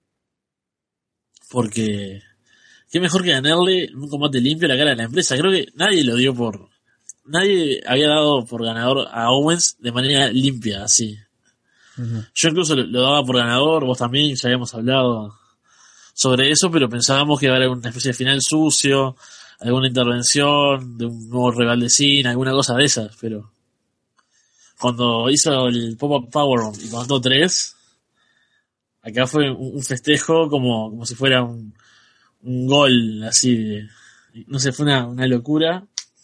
Porque qué mejor que ganarle en un combate limpio a la cara de la empresa. Creo que nadie lo dio por... Nadie había dado por ganador a Owens de manera limpia, así. Uh-huh. Yo incluso lo, lo daba por ganador, vos también, ya habíamos hablado sobre eso, pero pensábamos que iba a haber una especie de final sucio, alguna intervención de un nuevo rival de Cena, alguna cosa de esas, pero cuando hizo el Pop-Up Powerbomb y contó tres, acá fue un, un festejo como, como si fuera un, un gol, así de, no sé, fue una, una locura.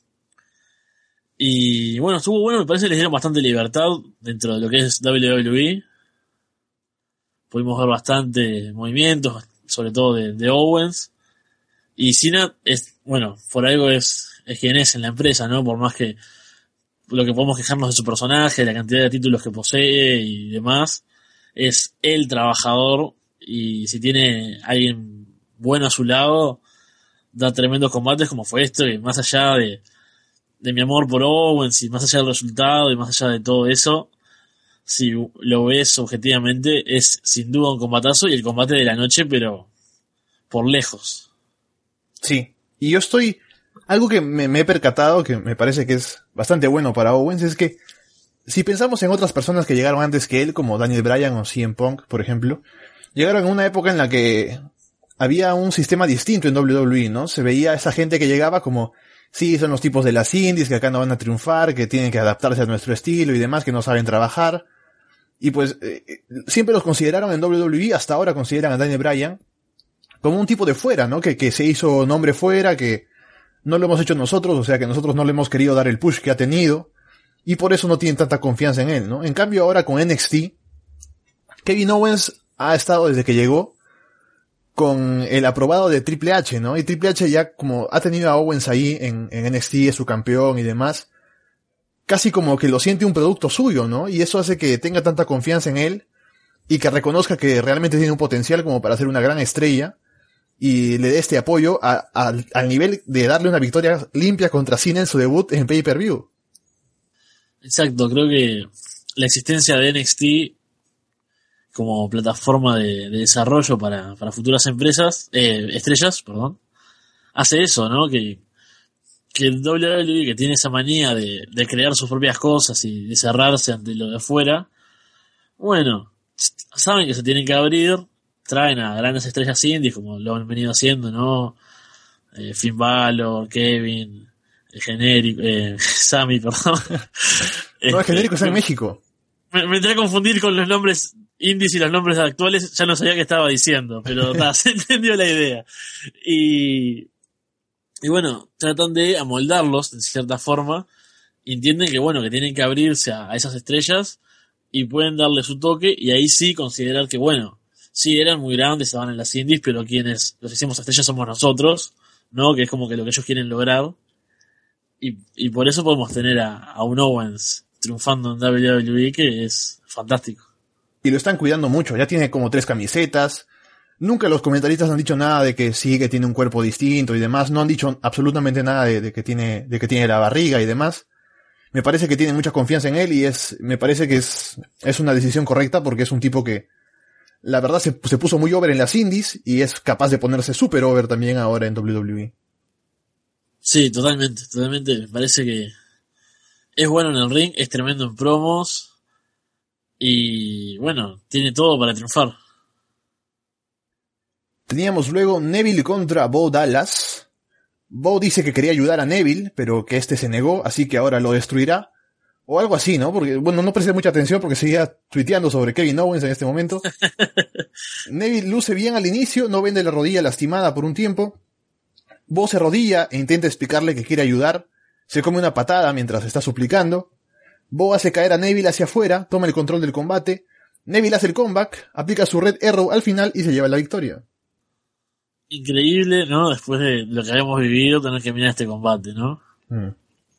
Y bueno, estuvo bueno, me parece que les dieron bastante libertad dentro de lo que es doble u doble u E. Pudimos ver bastante movimientos, sobre todo de, de Owens. Y Cena es, bueno, por algo es, es quien es en la empresa, ¿no? Por más que lo que podemos quejarnos de su personaje, de la cantidad de títulos que posee y demás, es el trabajador, y si tiene alguien bueno a su lado, da tremendos combates como fue esto, y más allá de, de mi amor por Owens, y más allá del resultado, y más allá de todo eso, si lo ves objetivamente, es sin duda un combatazo, y el combate de la noche, pero por lejos. Sí, y yo estoy... Algo que me, me he percatado, que me parece que es bastante bueno para Owens, es que si pensamos en otras personas que llegaron antes que él, como Daniel Bryan o C M Punk, por ejemplo, llegaron a una época en la que había un sistema distinto en doble u doble u E, ¿no? Se veía a esa gente que llegaba como, sí, son los tipos de las indies que acá no van a triunfar, que tienen que adaptarse a nuestro estilo y demás, que no saben trabajar. Y pues, eh, siempre los consideraron en doble u doble u E, hasta ahora consideran a Daniel Bryan como un tipo de fuera, ¿no? Que, que se hizo nombre fuera, que no lo hemos hecho nosotros, o sea que nosotros no le hemos querido dar el push que ha tenido, y por eso no tienen tanta confianza en él, ¿no? En cambio ahora con N X T, Kevin Owens ha estado desde que llegó con el aprobado de Triple H, ¿no? Y Triple H ya como ha tenido a Owens ahí en, en N X T, es su campeón y demás, casi como que lo siente un producto suyo, ¿no? Y eso hace que tenga tanta confianza en él y que reconozca que realmente tiene un potencial como para ser una gran estrella y le dé este apoyo a, a, al nivel de darle una victoria limpia contra Cena en su debut en pay-per-view. Exacto, creo que la existencia de N X T como plataforma de, de desarrollo para, para futuras empresas, eh, estrellas, perdón, hace eso, ¿no? Que, que el doble u doble u E, que tiene esa manía de, de crear sus propias cosas y de cerrarse ante lo de afuera, bueno, saben que se tienen que abrir, traen a grandes estrellas indies como lo han venido haciendo, ¿no? Eh, Finn Balor, Kevin, el genérico, eh, Sammy, perdón. No, el genérico está en México. Me, me entré a confundir con los nombres indies y los nombres actuales, ya no sabía qué estaba diciendo, pero ta, se entendió la idea. Y, y bueno, tratan de amoldarlos de cierta forma, y entienden que bueno, que tienen que abrirse a, a esas estrellas y pueden darle su toque, y ahí sí considerar que bueno, sí eran muy grandes, estaban en las indies, pero quienes los hicimos estrellas somos nosotros, ¿no? Que es como que lo que ellos quieren lograr. Y, y por eso podemos tener a, a un Owens triunfando en doble u doble u E, que es fantástico. Y lo están cuidando mucho, ya tiene como tres camisetas. Nunca los comentaristas han dicho nada de que sí, que tiene un cuerpo distinto y demás. No han dicho absolutamente nada de, de que tiene, de que tiene la barriga y demás. Me parece que tiene mucha confianza en él y es, me parece que es, es una decisión correcta porque es un tipo que, la verdad, se, se puso muy over en las indies y es capaz de ponerse super over también ahora en doble u doble u E. Sí, totalmente, totalmente. Me parece que es bueno en el ring, es tremendo en promos y bueno, tiene todo para triunfar. Teníamos luego Neville contra Bo Dallas. Bo dice que quería ayudar a Neville, pero que este se negó, así que ahora lo destruirá. O algo así, ¿no? Porque, bueno, no presté mucha atención porque seguía tuiteando sobre Kevin Owens en este momento. Neville luce bien al inicio, no vende la rodilla lastimada por un tiempo. Bo se arrodilla e intenta explicarle que quiere ayudar. Se come una patada mientras está suplicando. Bo hace caer a Neville hacia afuera, toma el control del combate. Neville hace el comeback, aplica su Red Arrow al final y se lleva la victoria. Increíble, ¿no? Después de lo que habíamos vivido, tener que mirar este combate, ¿no? Mm.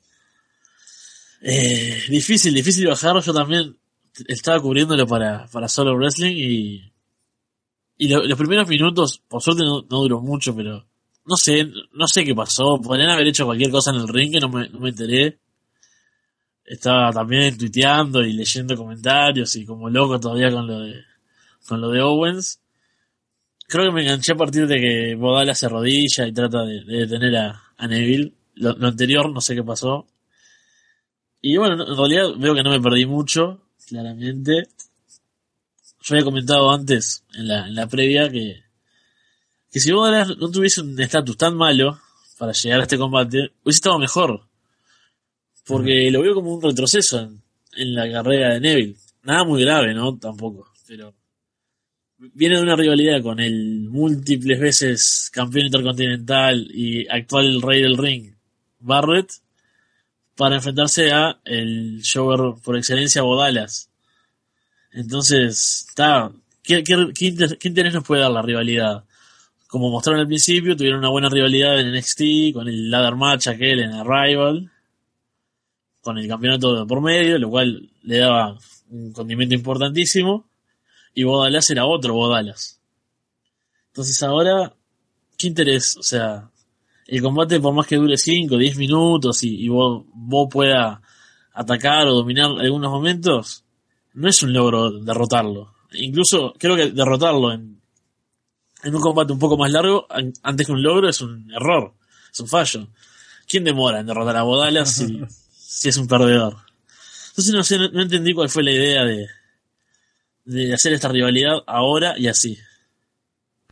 Eh, difícil, difícil bajarlo. Yo también estaba cubriéndolo para, para Solo Wrestling y, y lo, los primeros minutos, por suerte no, no duró mucho, pero no sé, no sé qué pasó. Podrían haber hecho cualquier cosa en el ring que no me, no me enteré. Estaba también tuiteando y leyendo comentarios y como loco todavía con lo de, con lo de Owens. Creo que me enganché a partir de que Bo Dallas se arrodilla y trata de, de detener a, a Neville. Lo, lo anterior no sé qué pasó. Y bueno, en realidad veo que no me perdí mucho, claramente. Yo había comentado antes, en la, en la previa, que, que si Bo Dallas no tuviese un estatus tan malo para llegar a este combate, hubiese estado mejor. Porque lo veo como un retroceso en, en la carrera de Neville. Nada muy grave, ¿no? Tampoco. Pero viene de una rivalidad con el múltiples veces campeón intercontinental y actual rey del ring, Barrett, para enfrentarse a el shower por excelencia, Bo Dallas. Entonces, está, ¿qué, qué, qué, inter, ¿qué interés nos puede dar la rivalidad? Como mostraron al principio, tuvieron una buena rivalidad en N X T, con el ladder match aquel en Arrival, con el campeonato por medio, lo cual le daba un condimento importantísimo, y Bo Dallas era otro Bo Dallas. Entonces ahora, ¿qué interés? O sea, el combate, por más que dure cinco o diez minutos y, y vos, vos pueda atacar o dominar algunos momentos, no es un logro derrotarlo. Incluso creo que derrotarlo en, en un combate un poco más largo, an, antes que un logro, es un error, es un fallo. ¿Quién demora en derrotar a Bo Dallas si, si es un perdedor? Entonces no sé, no, no entendí cuál fue la idea de, de hacer esta rivalidad ahora y así.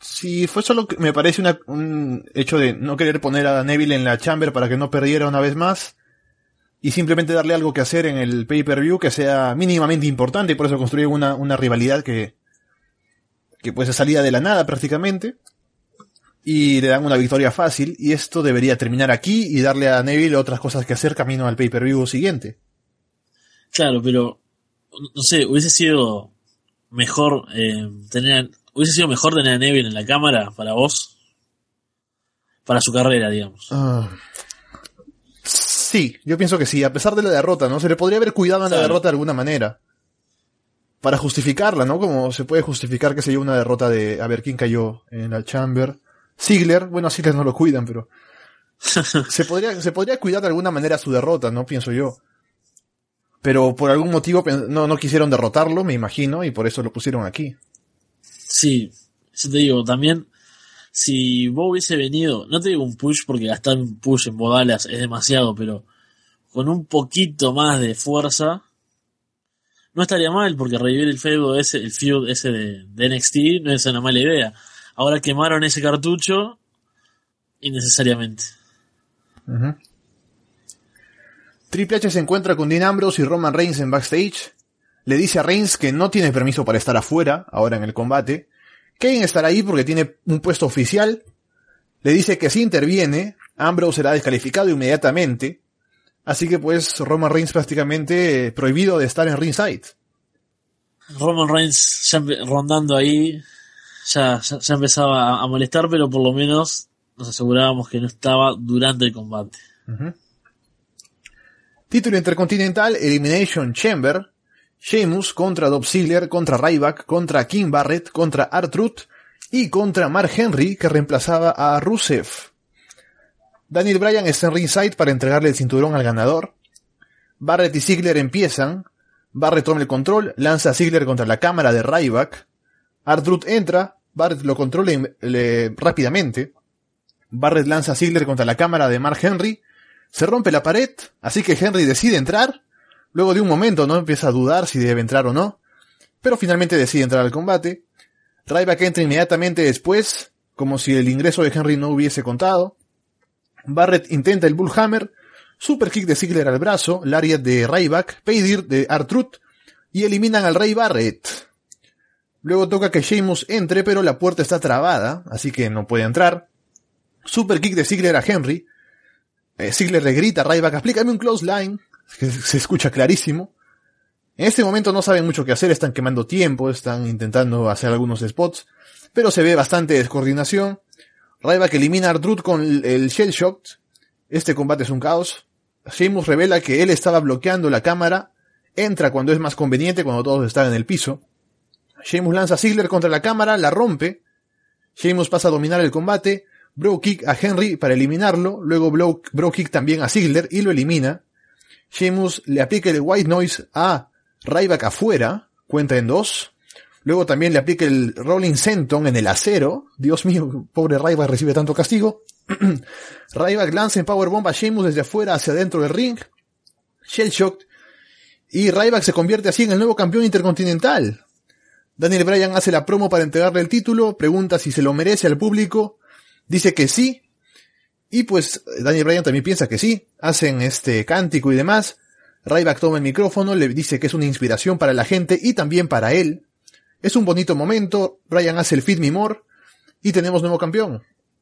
Sí, fue solo que me parece una, un hecho de no querer poner a Neville en la Chamber para que no perdiera una vez más y simplemente darle algo que hacer en el pay-per-view que sea mínimamente importante, y por eso construyeron una, una rivalidad que, que pues salía de la nada prácticamente, y le dan una victoria fácil, y esto debería terminar aquí y darle a Neville otras cosas que hacer camino al pay-per-view siguiente. Claro, pero no sé, hubiese sido mejor eh, tener hubiese sido mejor tener a Neville en la cámara para vos, para su carrera, digamos. Uh, sí, yo pienso que sí, a pesar de la derrota, ¿no? Se le podría haber cuidado en claro. la derrota de alguna manera. Para justificarla, ¿no? Como se puede justificar que se lleve una derrota de a ver quién cayó en la Chamber. Ziggler, bueno, a Ziggler no lo cuidan, pero se podría, se podría cuidar de alguna manera su derrota, ¿no? Pienso yo. Pero por algún motivo no, no quisieron derrotarlo, me imagino, y por eso lo pusieron aquí. Sí, yo te digo, también, si vos hubiese venido, no te digo un push, porque gastar un push en Bodalas es demasiado, pero con un poquito más de fuerza, no estaría mal, porque revivir el feudo ese, el feud ese de, de N X T no es una mala idea. Ahora quemaron ese cartucho innecesariamente. Uh-huh. Triple H se encuentra con Dean Ambrose y Roman Reigns en backstage. Le dice a Reigns que no tiene permiso para estar afuera, ahora en el combate. Kane estará ahí porque tiene un puesto oficial. Le dice que si interviene, Ambrose será descalificado inmediatamente. Así que pues Roman Reigns prácticamente prohibido de estar en ringside. Roman Reigns ya rondando ahí, ya, ya, ya empezaba a molestar, pero por lo menos nos asegurábamos que no estaba durante el combate. Uh-huh. Título Intercontinental, Elimination Chamber. Sheamus contra Dolph Ziggler, contra Ryback, contra King Barrett, contra R-Truth y contra Mark Henry, que reemplazaba a Rusev. Daniel Bryan está en ringside para entregarle el cinturón al ganador. Barrett y Ziggler empiezan. Barrett toma el control, lanza a Ziggler contra la cámara de Ryback. R-Truth entra, Barrett lo controla le, rápidamente. Barrett lanza a Ziggler contra la cámara de Mark Henry. Se rompe la pared, así que Henry decide entrar. Luego de un momento, ¿no? Empieza a dudar si debe entrar o no. Pero finalmente decide entrar al combate. Ryback entra inmediatamente después, como si el ingreso de Henry no hubiese contado. Barrett intenta el Bullhammer. Super kick de Ziggler al brazo. Lariat de Ryback. Paydirt de R-Truth. Y eliminan al Rey Barrett. Luego toca que Sheamus entre, pero la puerta está trabada, así que no puede entrar. Super kick de Ziggler a Henry. Eh, Ziggler le grita a Ryback, explícame un clothesline. Que se escucha clarísimo. En este momento no saben mucho qué hacer, están quemando tiempo, están intentando hacer algunos spots, pero se ve bastante descoordinación. Ryback elimina a R-Truth con el, el Shell Shock. Este combate es un caos. Sheamus revela que él estaba bloqueando la cámara, entra cuando es más conveniente, cuando todos están en el piso. Sheamus lanza a Ziggler contra la cámara, la rompe. Sheamus pasa a dominar el combate, Bro Kick a Henry para eliminarlo, luego Bro, bro Kick también a Ziggler y lo elimina. Sheamus le aplica el White Noise a Ryback afuera, cuenta en dos. Luego también le aplica el Rolling Senton en el acero. Dios mío, pobre Ryback recibe tanto castigo. Ryback lanza en Powerbomb a Sheamus desde afuera hacia adentro del ring. Shell Shock. Y Ryback se convierte así en el nuevo campeón intercontinental. Daniel Bryan hace la promo para entregarle el título, pregunta si se lo merece al público. Dice que sí. Y pues Daniel Bryan también piensa que sí. Hacen este cántico y demás. Ryback toma el micrófono, le dice que es una inspiración para la gente y también para él. Es un bonito momento. Bryan hace el Feed Me More. Y tenemos nuevo campeón.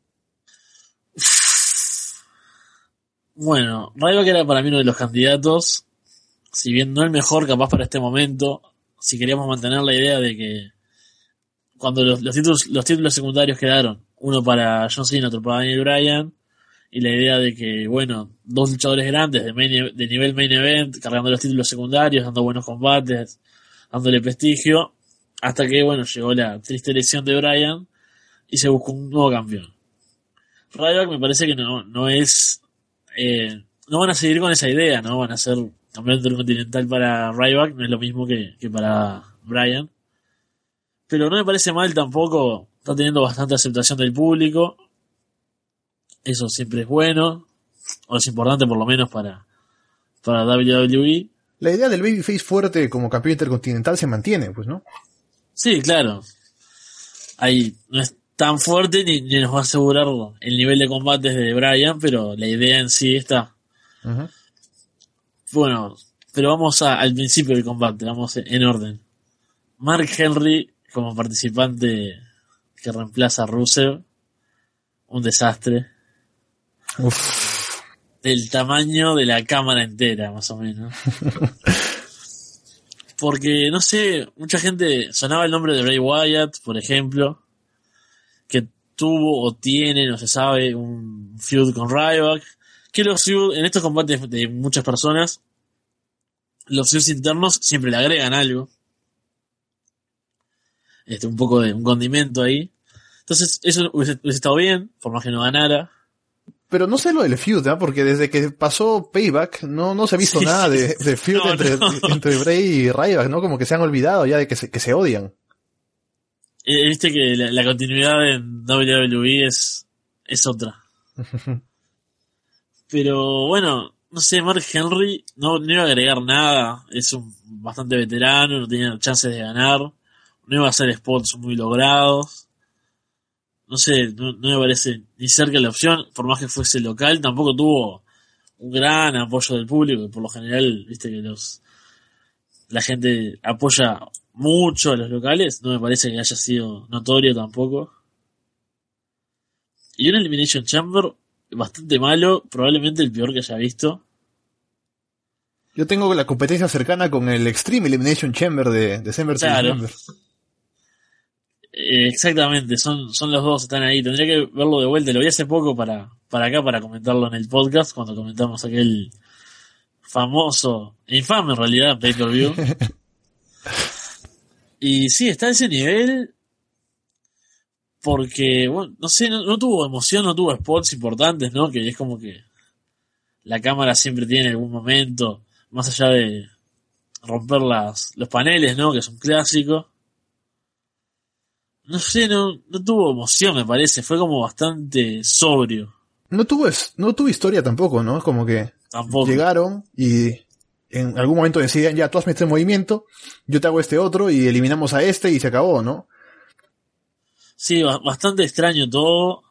Bueno, Ryback era para mí uno de los candidatos. Si bien no el mejor, capaz para este momento. Si queríamos mantener la idea de que cuando los, los títulos los títulos secundarios quedaron, uno para John Cena, otro para Daniel Bryan, y la idea de que, bueno, dos luchadores grandes de, main, de nivel main event, cargando los títulos secundarios, dando buenos combates, dándole prestigio, hasta que, bueno, llegó la triste lesión de Bryan y se buscó un nuevo campeón. Ryback me parece que no, no es, eh, no van a seguir con esa idea, ¿no? Van a ser campeón intercontinental para Ryback, no es lo mismo que, que para Bryan. Pero no me parece mal tampoco, está teniendo bastante aceptación del público. Eso siempre es bueno, o es importante por lo menos para, para W W E. La idea del babyface fuerte como campeón intercontinental se mantiene, pues, ¿no? Sí, claro. Ahí no es, tan fuerte ni, ni nos va a asegurar el nivel de combates de Bryan, pero la idea en sí está. Uh-huh. Bueno, pero vamos a, al principio del combate, vamos en orden. Mark Henry como participante que reemplaza a Rusev, un desastre. Uf. Del tamaño de la cámara entera, más o menos. Porque, no sé, mucha gente sonaba el nombre de Bray Wyatt, por ejemplo, que tuvo o tiene, no se sabe, un feud con Ryback. Que los feud, en estos combates de muchas personas, los feuds internos siempre le agregan algo. Este, un poco de un condimento ahí. Entonces, eso hubiese, hubiese estado bien, por más que no ganara. Pero no sé lo del feud, ¿eh? Porque desde que pasó Payback no, no se ha visto Sí. nada de, de feud No, entre, no. entre Bray y Ryback, ¿no? Como que se han olvidado ya de que se, que se odian. Eh, Viste que la, la continuidad en W W E es, es otra. Pero bueno, no sé, Mark Henry no, no iba a agregar nada. Es un bastante veterano, no tenía chances de ganar. No iba a hacer spots muy logrados. No sé, no, no me parece ni cerca la opción. Por más que fuese local, tampoco tuvo un gran apoyo del público. Por lo general, viste que los la gente apoya mucho a los locales. No me parece que haya sido notorio tampoco. Y un Elimination Chamber bastante malo, probablemente el peor que haya visto. Yo tengo la competencia cercana con el Extreme Elimination Chamber de December to Claro. December. Eh, exactamente, son, son los dos, están ahí. Tendría que verlo de vuelta. Lo vi hace poco para, para acá, para comentarlo en el podcast, cuando comentamos aquel famoso, infame en realidad, pay-per-view. Y sí, está a ese nivel porque, bueno, no sé, no, no tuvo emoción, no tuvo spots importantes, ¿no? Que es como que la cámara siempre tiene algún momento, más allá de romper las, los paneles, ¿no? Que es un clásico. No sé, no, no tuvo emoción, me parece. Fue como bastante sobrio. No tuvo, es- no tuvo historia tampoco, ¿no? Como que Tampoco. llegaron y en algún momento decían, ya, tú hazme este movimiento, yo te hago este otro y eliminamos a este y se acabó, ¿no? Sí, ba- bastante extraño todo.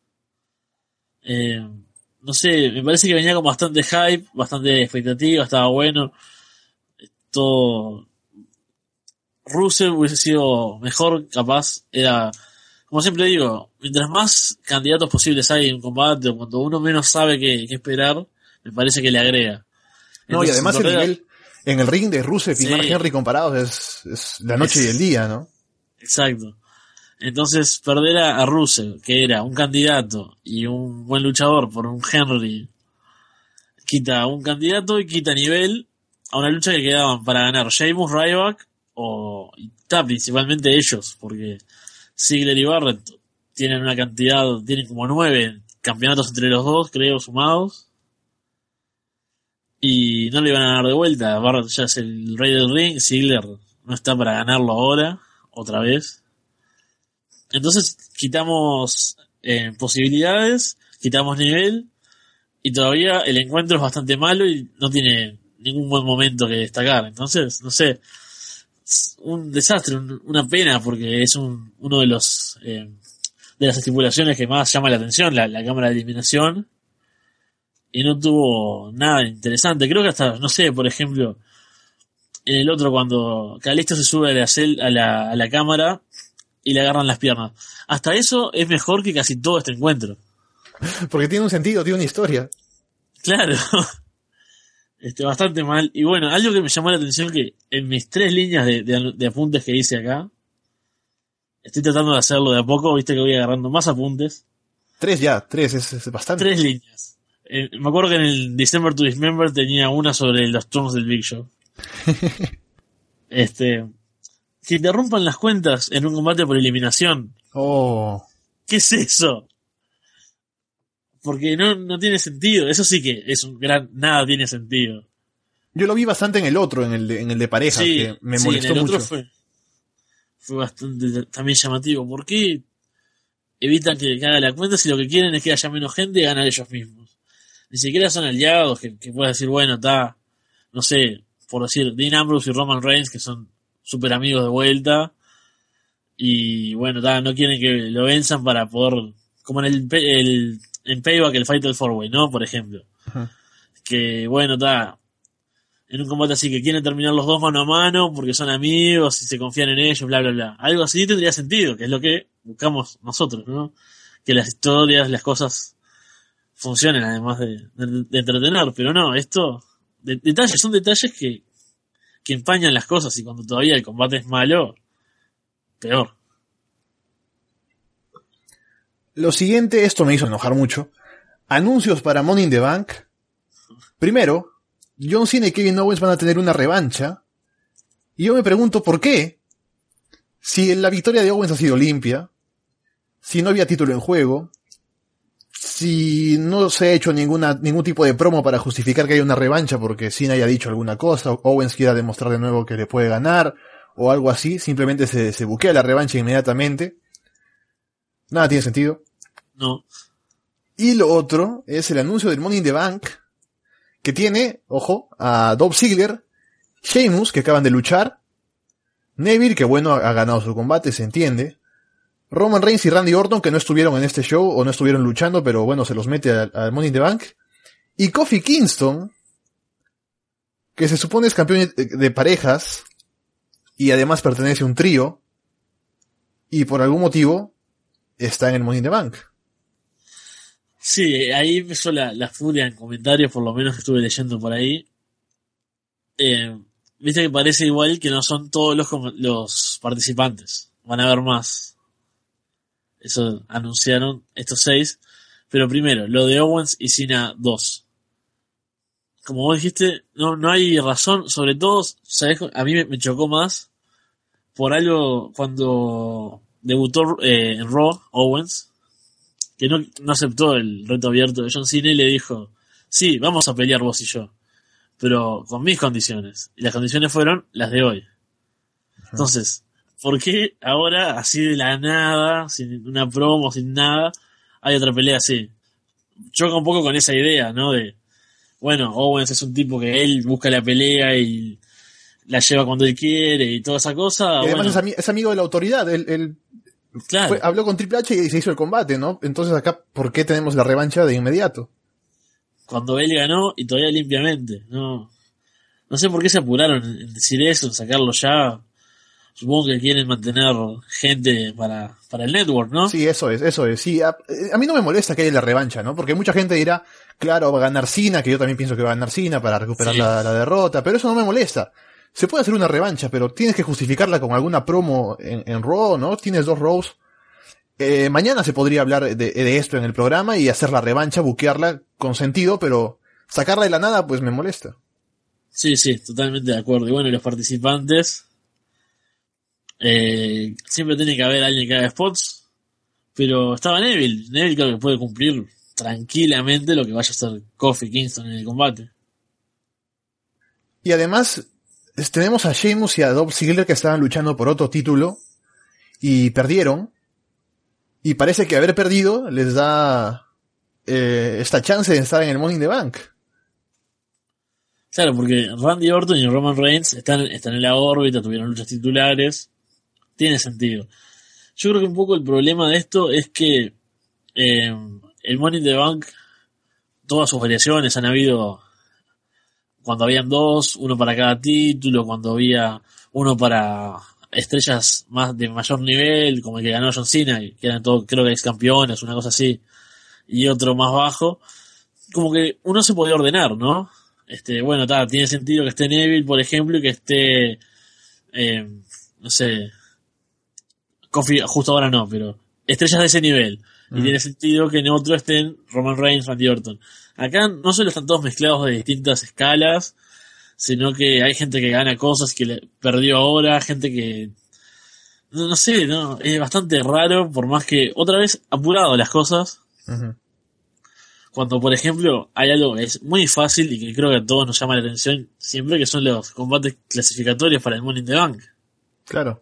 Eh, no sé, me parece que venía con bastante hype, bastante expectativa, estaba bueno. Todo. Russell hubiese sido mejor, capaz. Era, como siempre digo, mientras más candidatos posibles hay en un combate, o cuando uno menos sabe qué, qué esperar, me parece que le agrega. No, y Entonces, además el perder a- nivel en el ring de Rusev y Sí. Mark Henry comparados es, es la noche Es- y el día, ¿no? Exacto. Entonces, perder a, a Russell, que era un candidato y un buen luchador, por un Henry, quita un candidato y quita nivel a una lucha que quedaban para ganar Sheamus, Ryback o y está, principalmente ellos, porque Ziggler y Barrett tienen una cantidad, tienen como nueve campeonatos entre los dos, creo, sumados. Y no le iban a dar de vuelta. Barrett ya es el rey del ring, Ziggler no está para ganarlo ahora, otra vez. Entonces quitamos eh, posibilidades, quitamos nivel y todavía el encuentro es bastante malo y no tiene ningún buen momento que destacar. Entonces, no sé, es un desastre, un- una pena porque es un, uno de los eh, de las estipulaciones que más llama la atención, la, la cámara de eliminación, y no tuvo nada interesante. Creo que hasta, no sé, por ejemplo, en el otro cuando Kalisto se sube a la, cel- a la, a la cámara y le agarran las piernas. Hasta eso es mejor que casi todo este encuentro. Porque tiene un sentido, tiene una historia. Claro. Este, bastante mal. Y bueno, algo que me llamó la atención que en mis tres líneas de, de, de apuntes que hice acá, estoy tratando de hacerlo de a poco, viste que voy agarrando más apuntes. Tres ya, tres, es, es bastante. Tres líneas. Eh, me acuerdo que en el December to Dismember tenía una sobre los turnos del Big Show. Este, que te rompan las cuentas en un combate por eliminación. Oh. ¿Qué es eso? Porque no, no tiene sentido. Eso sí que es un gran... Nada tiene sentido. Yo lo vi bastante en el otro, en el de, en el de parejas, Sí, que me sí, molestó en el mucho. otro fue, fue bastante también llamativo. ¿Por qué evitan que, que haga la cuenta si lo que quieren es que haya menos gente y ganar ellos mismos? Ni siquiera son aliados que, que puedas decir, bueno, está, no sé, por decir, Dean Ambrose y Roman Reigns, que son súper amigos de vuelta, Y bueno, ta, no quieren que lo venzan para poder, como en el, el en Payback, el Fatal Four Way, ¿no? Por ejemplo. Uh-huh. Que bueno, está en un combate así que quieren terminar los dos mano a mano porque son amigos y se confían en ellos, bla, bla, bla. Algo así tendría sentido, que es lo que buscamos nosotros, ¿no? Que las historias, las cosas funcionen además de, de, de entretener, pero no, esto, de, detalles, son detalles que, que empañan las cosas y cuando todavía el combate es malo, peor. Lo siguiente, esto me hizo enojar mucho. Anuncios para Money in the Bank. Primero, John Cena y Kevin Owens van a tener una revancha. Y yo me pregunto por qué. Si la victoria de Owens ha sido limpia, si no había título en juego, si no se ha hecho ninguna, ningún tipo de promo para justificar que haya una revancha porque Cena haya dicho alguna cosa, o Owens quiera demostrar de nuevo que le puede ganar, o algo así, simplemente se, se buquea la revancha inmediatamente. Nada tiene sentido. No. Y lo otro es el anuncio del Money in the Bank, que tiene, ojo, a Dolph Ziggler, Sheamus, que acaban de luchar, Neville, que bueno, ha ganado su combate, se entiende, Roman Reigns y Randy Orton, que no estuvieron en este show, o no estuvieron luchando, pero bueno, se los mete al, al Money in the Bank, y Kofi Kingston, que se supone es campeón de, de parejas, y además pertenece a un trío, y por algún motivo, está en el Money in the Bank. Sí, ahí empezó la, la furia en comentarios, por lo menos que estuve leyendo por ahí. Eh, Viste que parece igual que no son todos los, los participantes. Van a haber más. Eso anunciaron estos seis. Pero primero, lo de Owens y Cena dos. Como vos dijiste, no, no hay razón. Sobre todo, ¿sabés? A mí me, me chocó más por algo cuando debutó eh, en Raw, Owens, que no, no aceptó el reto abierto de John Cena y le dijo, sí, vamos a pelear vos y yo, pero con mis condiciones. Y las condiciones fueron las de hoy. Uh-huh. Entonces, ¿por qué ahora, así de la nada, sin una promo, sin nada, hay otra pelea así? Choca un poco con esa idea, ¿no? De, bueno, Owens es un tipo que él busca la pelea y la lleva cuando él quiere y toda esa cosa. Y además bueno, es, ami- es amigo de la autoridad, él... él... Claro. Fue, habló con Triple H y se hizo el combate, ¿no? Entonces acá, ¿por qué tenemos la revancha de inmediato? Cuando él ganó y todavía limpiamente. No, no sé por qué se apuraron en decir eso, en sacarlo ya. Supongo que quieren mantener gente para, para el network, ¿no? Sí, eso es, eso es. Sí, a, a mí no me molesta que haya la revancha, ¿no? Porque mucha gente dirá, claro, va a ganar Cena, que yo también pienso que va a ganar Cena para recuperar sí. la, la derrota, pero eso no me molesta. Se puede hacer una revancha, pero tienes que justificarla con alguna promo en, en Raw, ¿no? Tienes dos Raws. Eh, mañana se podría hablar de, de esto en el programa y hacer la revancha, buquearla con sentido, pero sacarla de la nada, pues me molesta. Sí, sí, totalmente de acuerdo. Y bueno, los participantes, eh, siempre tiene que haber alguien que haga spots, pero estaba Neville. Neville creo que puede cumplir tranquilamente lo que vaya a hacer Kofi Kingston en el combate. Y además, tenemos a Sheamus y a Dolph Ziggler que estaban luchando por otro título y perdieron. Y parece que haber perdido les da eh, esta chance de estar en el Money in the Bank. Claro, porque Randy Orton y Roman Reigns están, están en la órbita, tuvieron luchas titulares. Tiene sentido. Yo creo que un poco el problema de esto es que eh, el Money in the Bank, todas sus variaciones han habido cuando habían dos, uno para cada título, cuando había uno para estrellas más de mayor nivel, como el que ganó John Cena, que eran todos, creo que ex campeones, una cosa así, y otro más bajo, como que uno se podía ordenar, ¿no? Este, bueno, ta, tiene sentido que esté Neville, por ejemplo, y que esté, eh, no sé, Kofi, justo ahora no, pero estrellas de ese nivel. Mm. Y tiene sentido que en otro estén Roman Reigns, Randy Orton. Acá no solo están todos mezclados de distintas escalas, sino que hay gente que gana cosas que le perdió ahora, gente que no, no sé, no, es bastante raro, por más que otra vez apurado las cosas. Uh-huh. Cuando por ejemplo hay algo que es muy fácil y que creo que a todos nos llama la atención siempre, que son los combates clasificatorios para el Money in the Bank. Claro.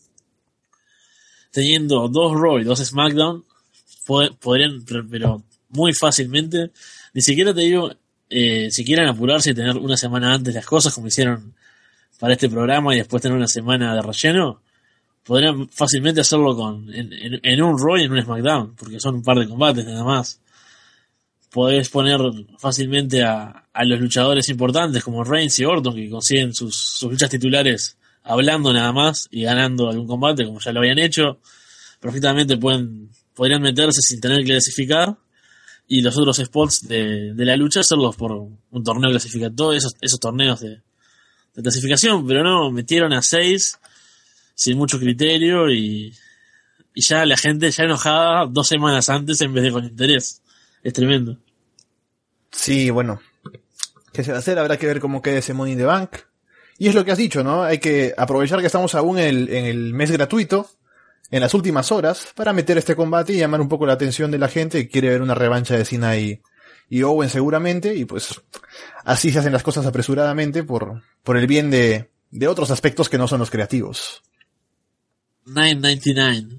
Teniendo dos Raw y dos SmackDown, pod- podrían, pero, pero muy fácilmente, ni siquiera te digo, eh, si quieren apurarse y tener una semana antes las cosas como hicieron para este programa y después tener una semana de relleno, podrían fácilmente hacerlo con en, en, en un Raw y en un SmackDown, porque son un par de combates nada más. Podés poner fácilmente a, a los luchadores importantes como Reigns y Orton, que consiguen sus, sus luchas titulares hablando nada más y ganando algún combate, como ya lo habían hecho. Perfectamente pueden podrían meterse sin tener que clasificar, y los otros spots de, de la lucha hacerlos por un torneo clasificatorio, esos, esos torneos de, de clasificación, pero no, metieron a seis sin mucho criterio y, y ya la gente ya enojada dos semanas antes en vez de con interés. Es tremendo. Sí, bueno, ¿qué se va a hacer? Habrá que ver cómo queda ese Money in the Bank. Y es lo que has dicho, ¿no? Hay que aprovechar que estamos aún en el, en el mes gratuito, en las últimas horas, para meter este combate y llamar un poco la atención de la gente que quiere ver una revancha de Cena y, y Owen seguramente, y pues así se hacen las cosas apresuradamente por, por el bien de, de otros aspectos que no son los creativos. nueve noventa y nueve.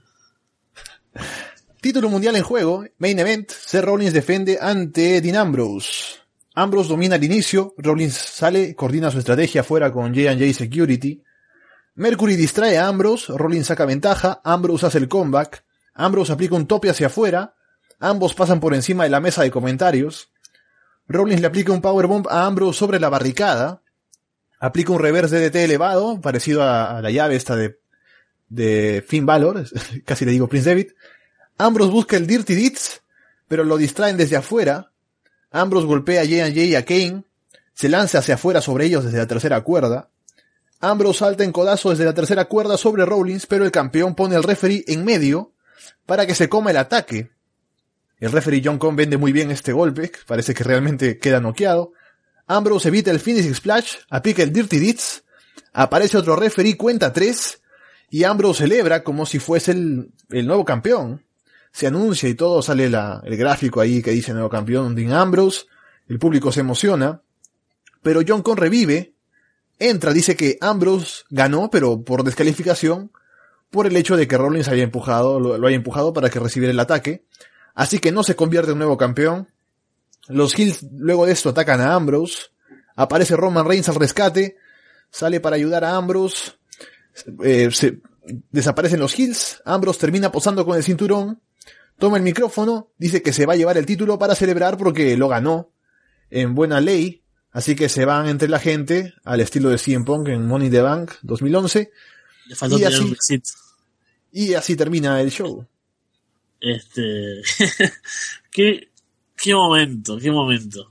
Título mundial en juego, Main Event, Seth Rollins defiende ante Dean Ambrose. Ambrose domina al inicio, Rollins sale, coordina su estrategia fuera con J and J Security. Mercury distrae a Ambrose, Rollins saca ventaja, Ambrose hace el comeback, Ambrose aplica un tope hacia afuera, ambos pasan por encima de la mesa de comentarios. Rollins le aplica un powerbomb a Ambrose sobre la barricada, aplica un reverse D D T elevado, parecido a, a la llave esta de, de Finn Balor, casi le digo Prince Devitt. Ambrose busca el Dirty Deeds, pero lo distraen desde afuera. Ambrose golpea a J and J y a Kane, se lanza hacia afuera sobre ellos desde la tercera cuerda. Ambrose salta en codazo desde la tercera cuerda sobre Rollins, pero el campeón pone al referee en medio para que se coma el ataque. El referee John Cone vende muy bien este golpe, parece que realmente queda noqueado. Ambrose evita el Finishing Splash, aplica el Dirty Deeds, aparece otro referee, cuenta tres, y Ambrose celebra como si fuese el, el nuevo campeón. Se anuncia y todo, sale la, el gráfico ahí que dice nuevo campeón Dean Ambrose, el público se emociona, pero John Cone revive, entra, dice que Ambrose ganó, pero por descalificación, por el hecho de que Rollins haya empujado, lo, lo haya empujado para que recibiera el ataque, así que no se convierte en nuevo campeón. Los Heels luego de esto atacan a Ambrose, aparece Roman Reigns al rescate, sale para ayudar a Ambrose, eh, se, desaparecen los Heels, Ambrose termina posando con el cinturón, toma el micrófono, dice que se va a llevar el título para celebrar porque lo ganó en buena ley, así que se van entre la gente al estilo de C M Punk en Money in the Bank dos mil once. Le faltó y tener así, un besito. Y así termina el show. Este, qué, qué momento, qué momento.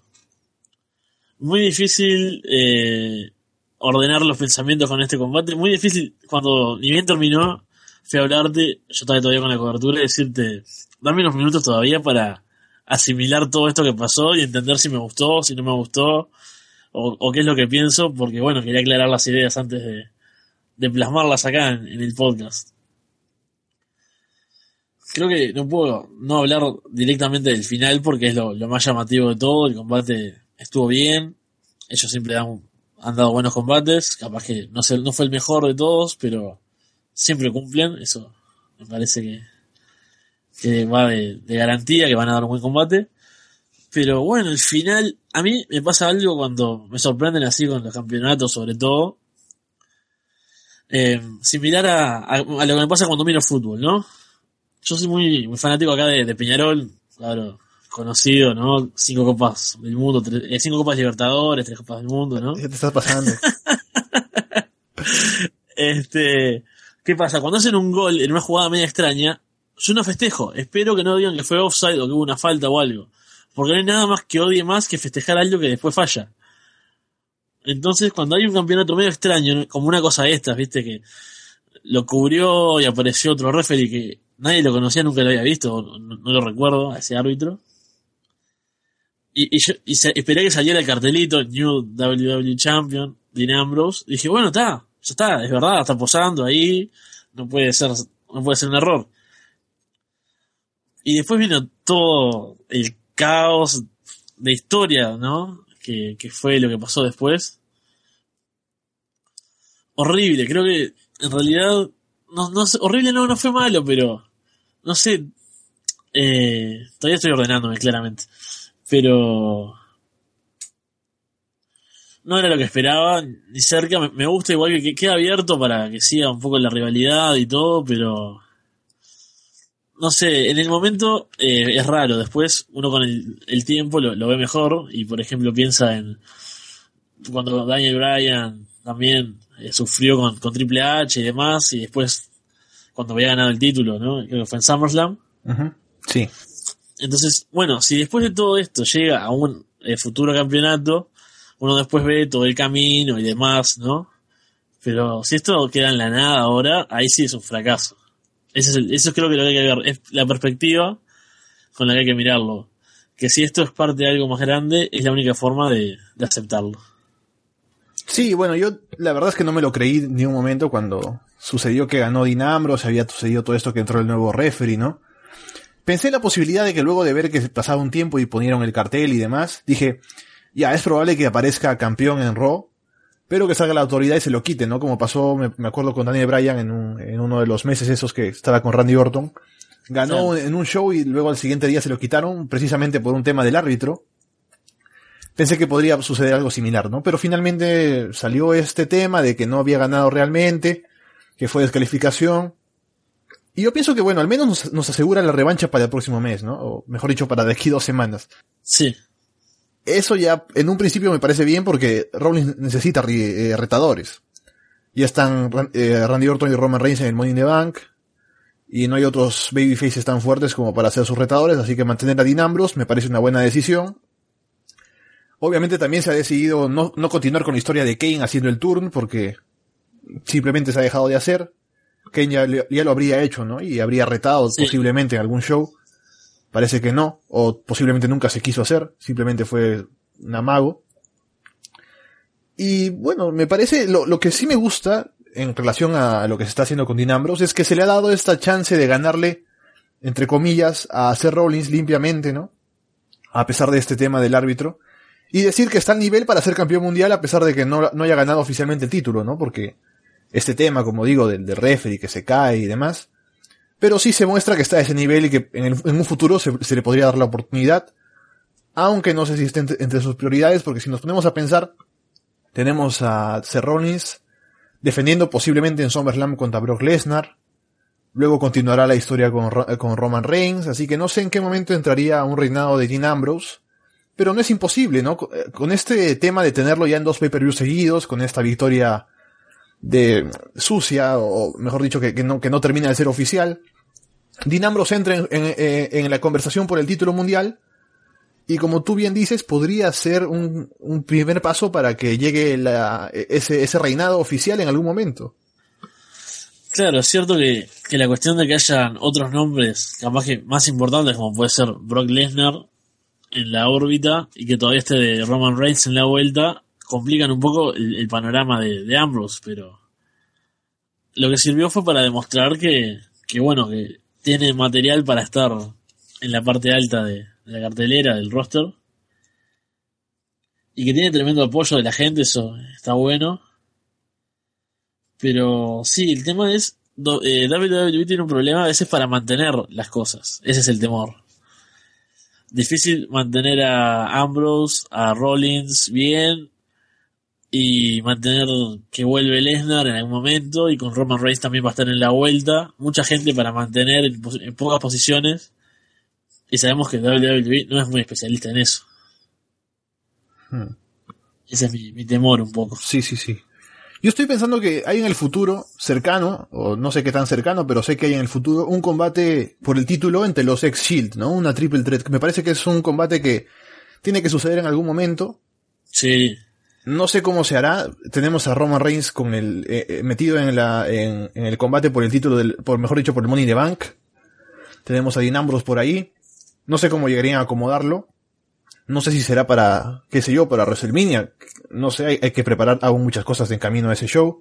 Muy difícil eh, ordenar los pensamientos con este combate. Muy difícil cuando ni bien terminó. Fui a hablarte, yo estaba todavía con la cobertura, y decirte, dame unos minutos todavía para asimilar todo esto que pasó y entender si me gustó, si no me gustó, o, o qué es lo que pienso, porque bueno, quería aclarar las ideas antes de, de plasmarlas acá en, en el podcast. Creo que no puedo no hablar directamente del final porque es lo, lo más llamativo de todo. El combate estuvo bien, ellos siempre han, han dado buenos combates, capaz que no, sé, no fue el mejor de todos, pero siempre cumplen, eso me parece que, que va de, de garantía, que van a dar un buen combate. Pero bueno, el final, a mí me pasa algo cuando me sorprenden así con los campeonatos, sobre todo, eh, similar a, a, a lo que me pasa cuando miro fútbol, ¿no? Yo soy muy, muy fanático acá de, de Peñarol, claro, conocido, ¿no? Cinco copas del mundo, tres, eh, cinco copas Libertadores, tres copas del mundo, ¿no? ¿Qué te estás pasando? este... ¿Qué pasa? Cuando hacen un gol en una jugada media extraña, yo no festejo. Espero que no digan que fue offside o que hubo una falta o algo. Porque no hay nada más que odie más que festejar algo que después falla. Entonces, cuando hay un campeonato medio extraño, como una cosa de estas, viste, que lo cubrió y apareció otro referee que nadie lo conocía, nunca lo había visto, no, no lo recuerdo, a ese árbitro. Y, y yo y se, esperé que saliera el cartelito, New W W E Champion, Dean Ambrose. Y dije, bueno, está. Ya está, es verdad, está posando ahí, no puede ser, no puede ser un error. Y después vino todo el caos de historia, ¿no? Que, que fue lo que pasó después. Horrible, creo que en realidad, no, no sé, horrible no, no fue malo, pero, no sé, eh, todavía estoy ordenándome claramente, pero no era lo que esperaba, ni cerca. Me, me gusta igual que, que quede abierto para que siga un poco la rivalidad y todo, pero no sé, en el momento eh, es raro. Después uno con el, el tiempo lo, lo ve mejor y, por ejemplo, piensa en cuando Daniel Bryan también eh, sufrió con, con Triple H y demás, y después cuando había ganado el título, ¿no? Creo que fue en SummerSlam. Uh-huh. Sí. Entonces, bueno, si después de todo esto llega a un eh, futuro campeonato, uno después ve todo el camino y demás, ¿no? Pero si esto queda en la nada ahora, ahí sí es un fracaso. Ese es el, eso creo que lo que hay que ver, es la perspectiva con la que hay que mirarlo. Que si esto es parte de algo más grande, es la única forma de, de aceptarlo. Sí, bueno, yo la verdad es que no me lo creí ni un momento cuando sucedió que ganó Dean Ambrose, había sucedido todo esto que entró el nuevo referee, ¿no? Pensé en la posibilidad de que luego de ver que pasaba un tiempo y ponieron el cartel y demás, dije, ya, es probable que aparezca campeón en Raw, pero que salga la autoridad y se lo quite, ¿no? Como pasó, me, me acuerdo con Daniel Bryan en, un, en uno de los meses esos que estaba con Randy Orton. Ganó sí. en un show y luego al siguiente día se lo quitaron precisamente por un tema del árbitro. Pensé que podría suceder algo similar, ¿no? Pero finalmente salió este tema de que no había ganado realmente, que fue descalificación. Y yo pienso que, bueno, al menos nos, nos asegura la revancha para el próximo mes, ¿no? O mejor dicho, para de aquí dos semanas. Sí. Eso ya en un principio me parece bien porque Rollins necesita re, eh, retadores. Ya están eh, Randy Orton y Roman Reigns en el Money in the Bank. Y no hay otros babyfaces tan fuertes como para ser sus retadores, así que mantener a Dean Ambrose me parece una buena decisión. Obviamente también se ha decidido no, no continuar con la historia de Kane haciendo el turn porque simplemente se ha dejado de hacer. Kane ya, ya lo habría hecho, ¿no? Y habría retado sí. posiblemente en algún show. Parece que no, o posiblemente nunca se quiso hacer, simplemente fue un amago. Y bueno, me parece, lo, lo que sí me gusta en relación a lo que se está haciendo con Dean Ambrose es que se le ha dado esta chance de ganarle, entre comillas, a Seth Rollins limpiamente, ¿no? A pesar de este tema del árbitro. Y decir que está al nivel para ser campeón mundial a pesar de que no, no haya ganado oficialmente el título, ¿no? Porque este tema, como digo, del, del referee que se cae y demás, pero sí se muestra que está a ese nivel y que en, el, en un futuro se, se le podría dar la oportunidad, aunque no sé si esté entre, entre sus prioridades, porque si nos ponemos a pensar, tenemos a Seth Rollins defendiendo posiblemente en SummerSlam contra Brock Lesnar, luego continuará la historia con, con Roman Reigns, así que no sé en qué momento entraría un reinado de Dean Ambrose, pero no es imposible, ¿no? Con este tema de tenerlo ya en dos pay-per-views seguidos, con esta victoria de sucia, o mejor dicho, que, que no, que no termina de ser oficial, Dean Ambrose entra en, en, en la conversación por el título mundial, y como tú bien dices, podría ser un, un primer paso para que llegue la, ese, ese reinado oficial en algún momento. Claro, es cierto que, que la cuestión de que hayan otros nombres, capaz que más importantes, como puede ser Brock Lesnar en la órbita, y que todavía esté de Roman Reigns en la vuelta, complican un poco el, el panorama de, de Ambrose, pero lo que sirvió fue para demostrar que, que bueno, que tiene material para estar en la parte alta de, de la cartelera, del roster, y que tiene tremendo apoyo de la gente, eso está bueno. Pero sí, el tema es, eh, W W E tiene un problema a veces para mantener las cosas, ese es el temor. Difícil mantener a Ambrose, a Rollins bien, y mantener que vuelve Lesnar en algún momento, y con Roman Reigns también va a estar en la vuelta. Mucha gente para mantener en, pos- en pocas posiciones, y sabemos que W W E no es muy especialista en eso. Hmm. Ese es mi, mi temor un poco. Sí, sí, sí. Yo estoy pensando que hay en el futuro cercano, o no sé qué tan cercano, pero sé que hay en el futuro un combate por el título entre los ex-Shield, ¿no? Una triple threat. Me parece que es un combate que tiene que suceder en algún momento. Sí. No sé cómo se hará. Tenemos a Roman Reigns con el eh, metido en la en, en el combate por el título del, por mejor dicho, por el Money in the Bank. Tenemos a Dean Ambrose por ahí. No sé cómo llegarían a acomodarlo. No sé si será para, qué sé yo, para WrestleMania. No sé, hay, hay que preparar aún muchas cosas en camino a ese show.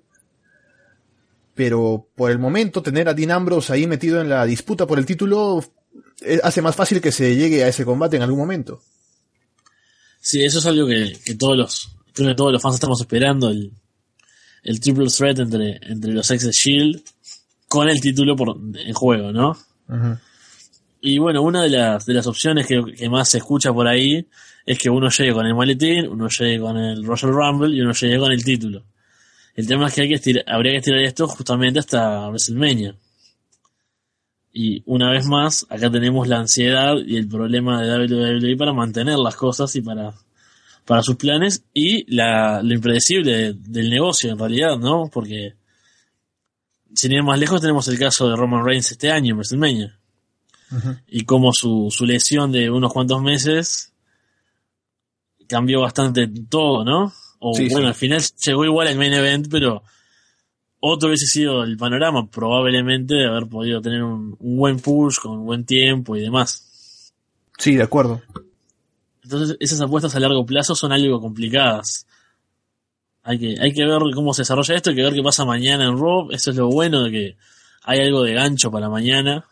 Pero por el momento, tener a Dean Ambrose ahí metido en la disputa por el título hace más fácil que se llegue a ese combate en algún momento. Sí, eso es algo que, que todos los, creo que todos los fans estamos esperando, el, el triple threat entre, entre los ex de Shield con el título por, en juego, ¿no? Uh-huh. Y bueno, una de las, de las opciones que, que más se escucha por ahí es que uno llegue con el maletín, uno llegue con el Royal Rumble y uno llegue con el título. El tema es que, hay que estirar, habría que estirar esto justamente hasta WrestleMania. Y una vez más, acá tenemos la ansiedad y el problema de W W E para mantener las cosas y para, para sus planes y la, lo impredecible de, del negocio en realidad, ¿no? Porque sin ir más lejos tenemos el caso de Roman Reigns este año en WrestleMania. Uh-huh. Y como su, su lesión de unos cuantos meses cambió bastante todo, ¿no? O sí, bueno, sí. Al final llegó igual al main event, pero otro hubiese sido el panorama probablemente de haber podido tener un, un buen push con un buen tiempo y demás. Sí, de acuerdo. Entonces esas apuestas a largo plazo son algo complicadas. Hay que, hay que ver cómo se desarrolla esto, hay que ver qué pasa mañana en Raw. Eso es lo bueno de que hay algo de gancho para mañana.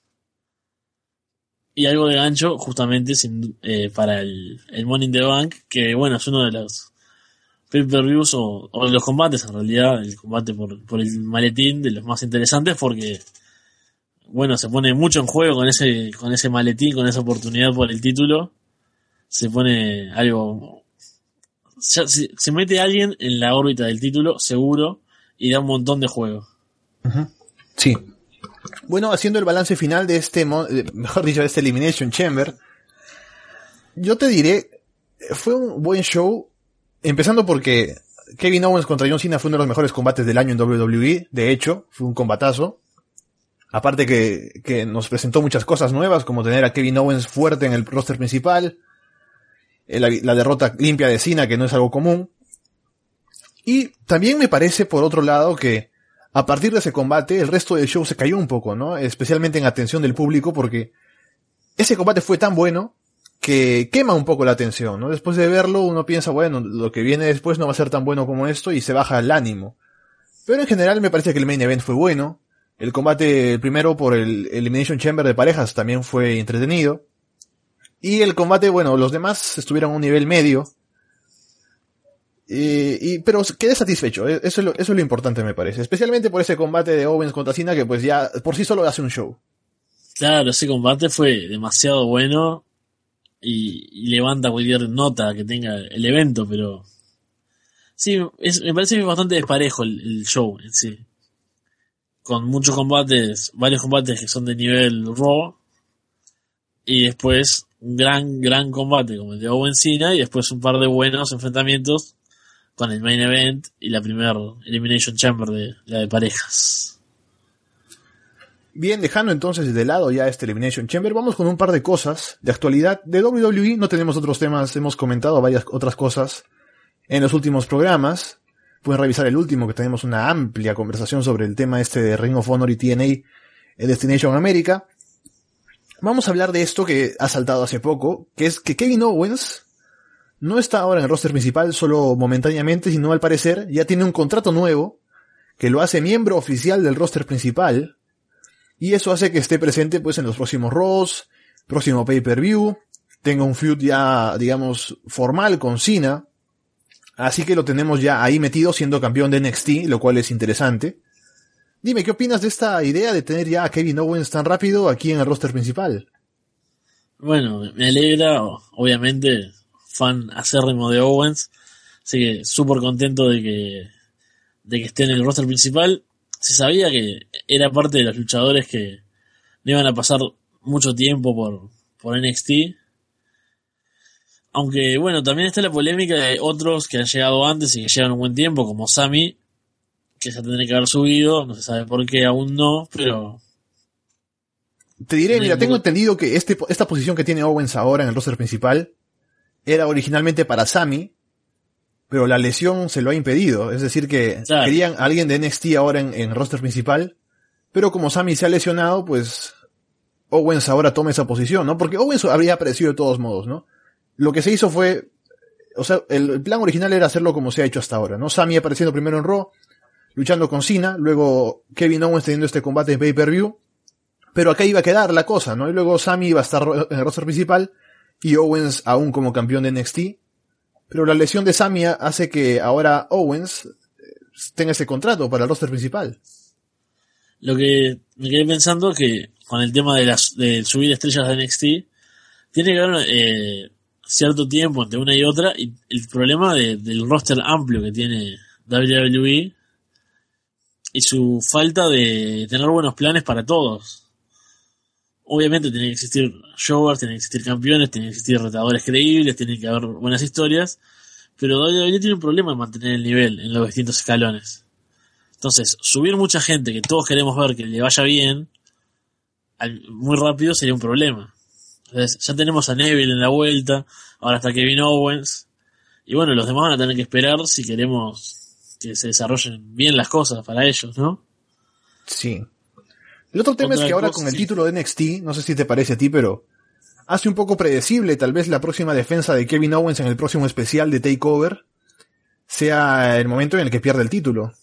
Y algo de gancho justamente sin, eh, para el, el Money in the Bank, que bueno, es uno de los pay-per-views o, o de los combates, en realidad, el combate por, por el maletín, de los más interesantes, porque bueno, se pone mucho en juego con ese, con ese maletín, con esa oportunidad por el título. Se pone algo, se, se mete alguien en la órbita del título, seguro, y da un montón de juego. Uh-huh. Sí. Bueno, haciendo el balance final de este, mejor dicho, de este Elimination Chamber, yo te diré, fue un buen show, empezando porque Kevin Owens contra John Cena fue uno de los mejores combates del año en W W E, de hecho, fue un combatazo. Aparte que, que nos presentó muchas cosas nuevas, como tener a Kevin Owens fuerte en el roster principal, la, la derrota limpia de Cena, que no es algo común. Y también me parece, por otro lado, que a partir de ese combate, el resto del show se cayó un poco, ¿no? Especialmente en atención del público, porque ese combate fue tan bueno que quema un poco la atención, ¿no? Después de verlo, uno piensa, bueno, lo que viene después no va a ser tan bueno como esto, y se baja el ánimo. Pero en general me parece que el main event fue bueno. El combate, el primero por el Elimination Chamber de parejas, también fue entretenido. Y el combate, bueno, los demás estuvieron a un nivel medio. Y, y, pero quedé satisfecho, eso es, lo, eso es lo importante me parece, especialmente por ese combate de Owens contra Cena que pues ya por sí solo hace un show. Claro, ese combate fue demasiado bueno y, y levanta cualquier nota que tenga el evento, pero sí, es, me parece que es bastante desparejo el, el show en sí, con muchos combates, varios combates que son de nivel Raw y después un gran, gran combate como el de Owens Cena y después un par de buenos enfrentamientos con el main event y la primera Elimination Chamber de la de parejas. Bien, dejando entonces de lado ya este Elimination Chamber, vamos con un par de cosas de actualidad. De W W E no tenemos otros temas, hemos comentado varias otras cosas en los últimos programas. Pueden revisar el último, que tenemos una amplia conversación sobre el tema este de Ring of Honor y T N A en Destination America. Vamos a hablar de esto que ha saltado hace poco, que es que Kevin Owens no está ahora en el roster principal solo momentáneamente, sino al parecer ya tiene un contrato nuevo que lo hace miembro oficial del roster principal, y eso hace que esté presente pues en los próximos Raws, próximo pay-per-view, tenga un feud ya, digamos, formal con Cena, así que lo tenemos ya ahí metido siendo campeón de N X T, lo cual es interesante. Dime, ¿qué opinas de esta idea de tener ya a Kevin Owens tan rápido aquí en el roster principal? Bueno, me alegra, obviamente, fan acérrimo de Owens, así que súper contento de que de que esté en el roster principal. Se sabía que era parte de los luchadores que no iban a pasar mucho tiempo por, por N X T, aunque bueno, también está la polémica de otros que han llegado antes y que llevan un buen tiempo, como Sami, que ya tendría que haber subido, no se sabe por qué, aún no, pero te diré, mira, tengo entendido que este, esta posición que tiene Owens ahora en el roster principal era originalmente para Sami, pero la lesión se lo ha impedido. Es decir que claro, querían a alguien de N X T ahora en, en el roster principal, pero como Sami se ha lesionado, pues Owens ahora toma esa posición, ¿no? Porque Owens habría aparecido de todos modos, ¿no? Lo que se hizo fue, o sea, el, el plan original era hacerlo como se ha hecho hasta ahora, ¿no? Sami apareciendo primero en Raw, luchando con Cena, luego Kevin Owens teniendo este combate en pay-per-view, pero acá iba a quedar la cosa, ¿no? Y luego Sami iba a estar en el roster principal, y Owens aún como campeón de N X T, pero la lesión de Sami hace que ahora Owens tenga ese contrato para el roster principal. Lo que me quedé pensando es que con el tema de las de subir estrellas de N X T, tiene que haber eh, cierto tiempo entre una y otra, y el problema de, del roster amplio que tiene W W E y su falta de tener buenos planes para todos. Obviamente tienen que existir showers, tienen que existir campeones, tienen que existir retadores creíbles, tienen que haber buenas historias, pero W W E tiene un problema en mantener el nivel en los distintos escalones. Entonces, subir mucha gente que todos queremos ver que le vaya bien, al, muy rápido sería un problema. Entonces, ya tenemos a Neville en la vuelta, ahora está Kevin Owens, y bueno, los demás van a tener que esperar si queremos que se desarrollen bien las cosas para ellos, ¿no? Sí. El otro tema Otra es que ahora cosa, con el sí. título de N X T, no sé si te parece a ti, pero hace un poco predecible tal vez la próxima defensa de Kevin Owens en el próximo especial de TakeOver sea el momento en el que pierde el título.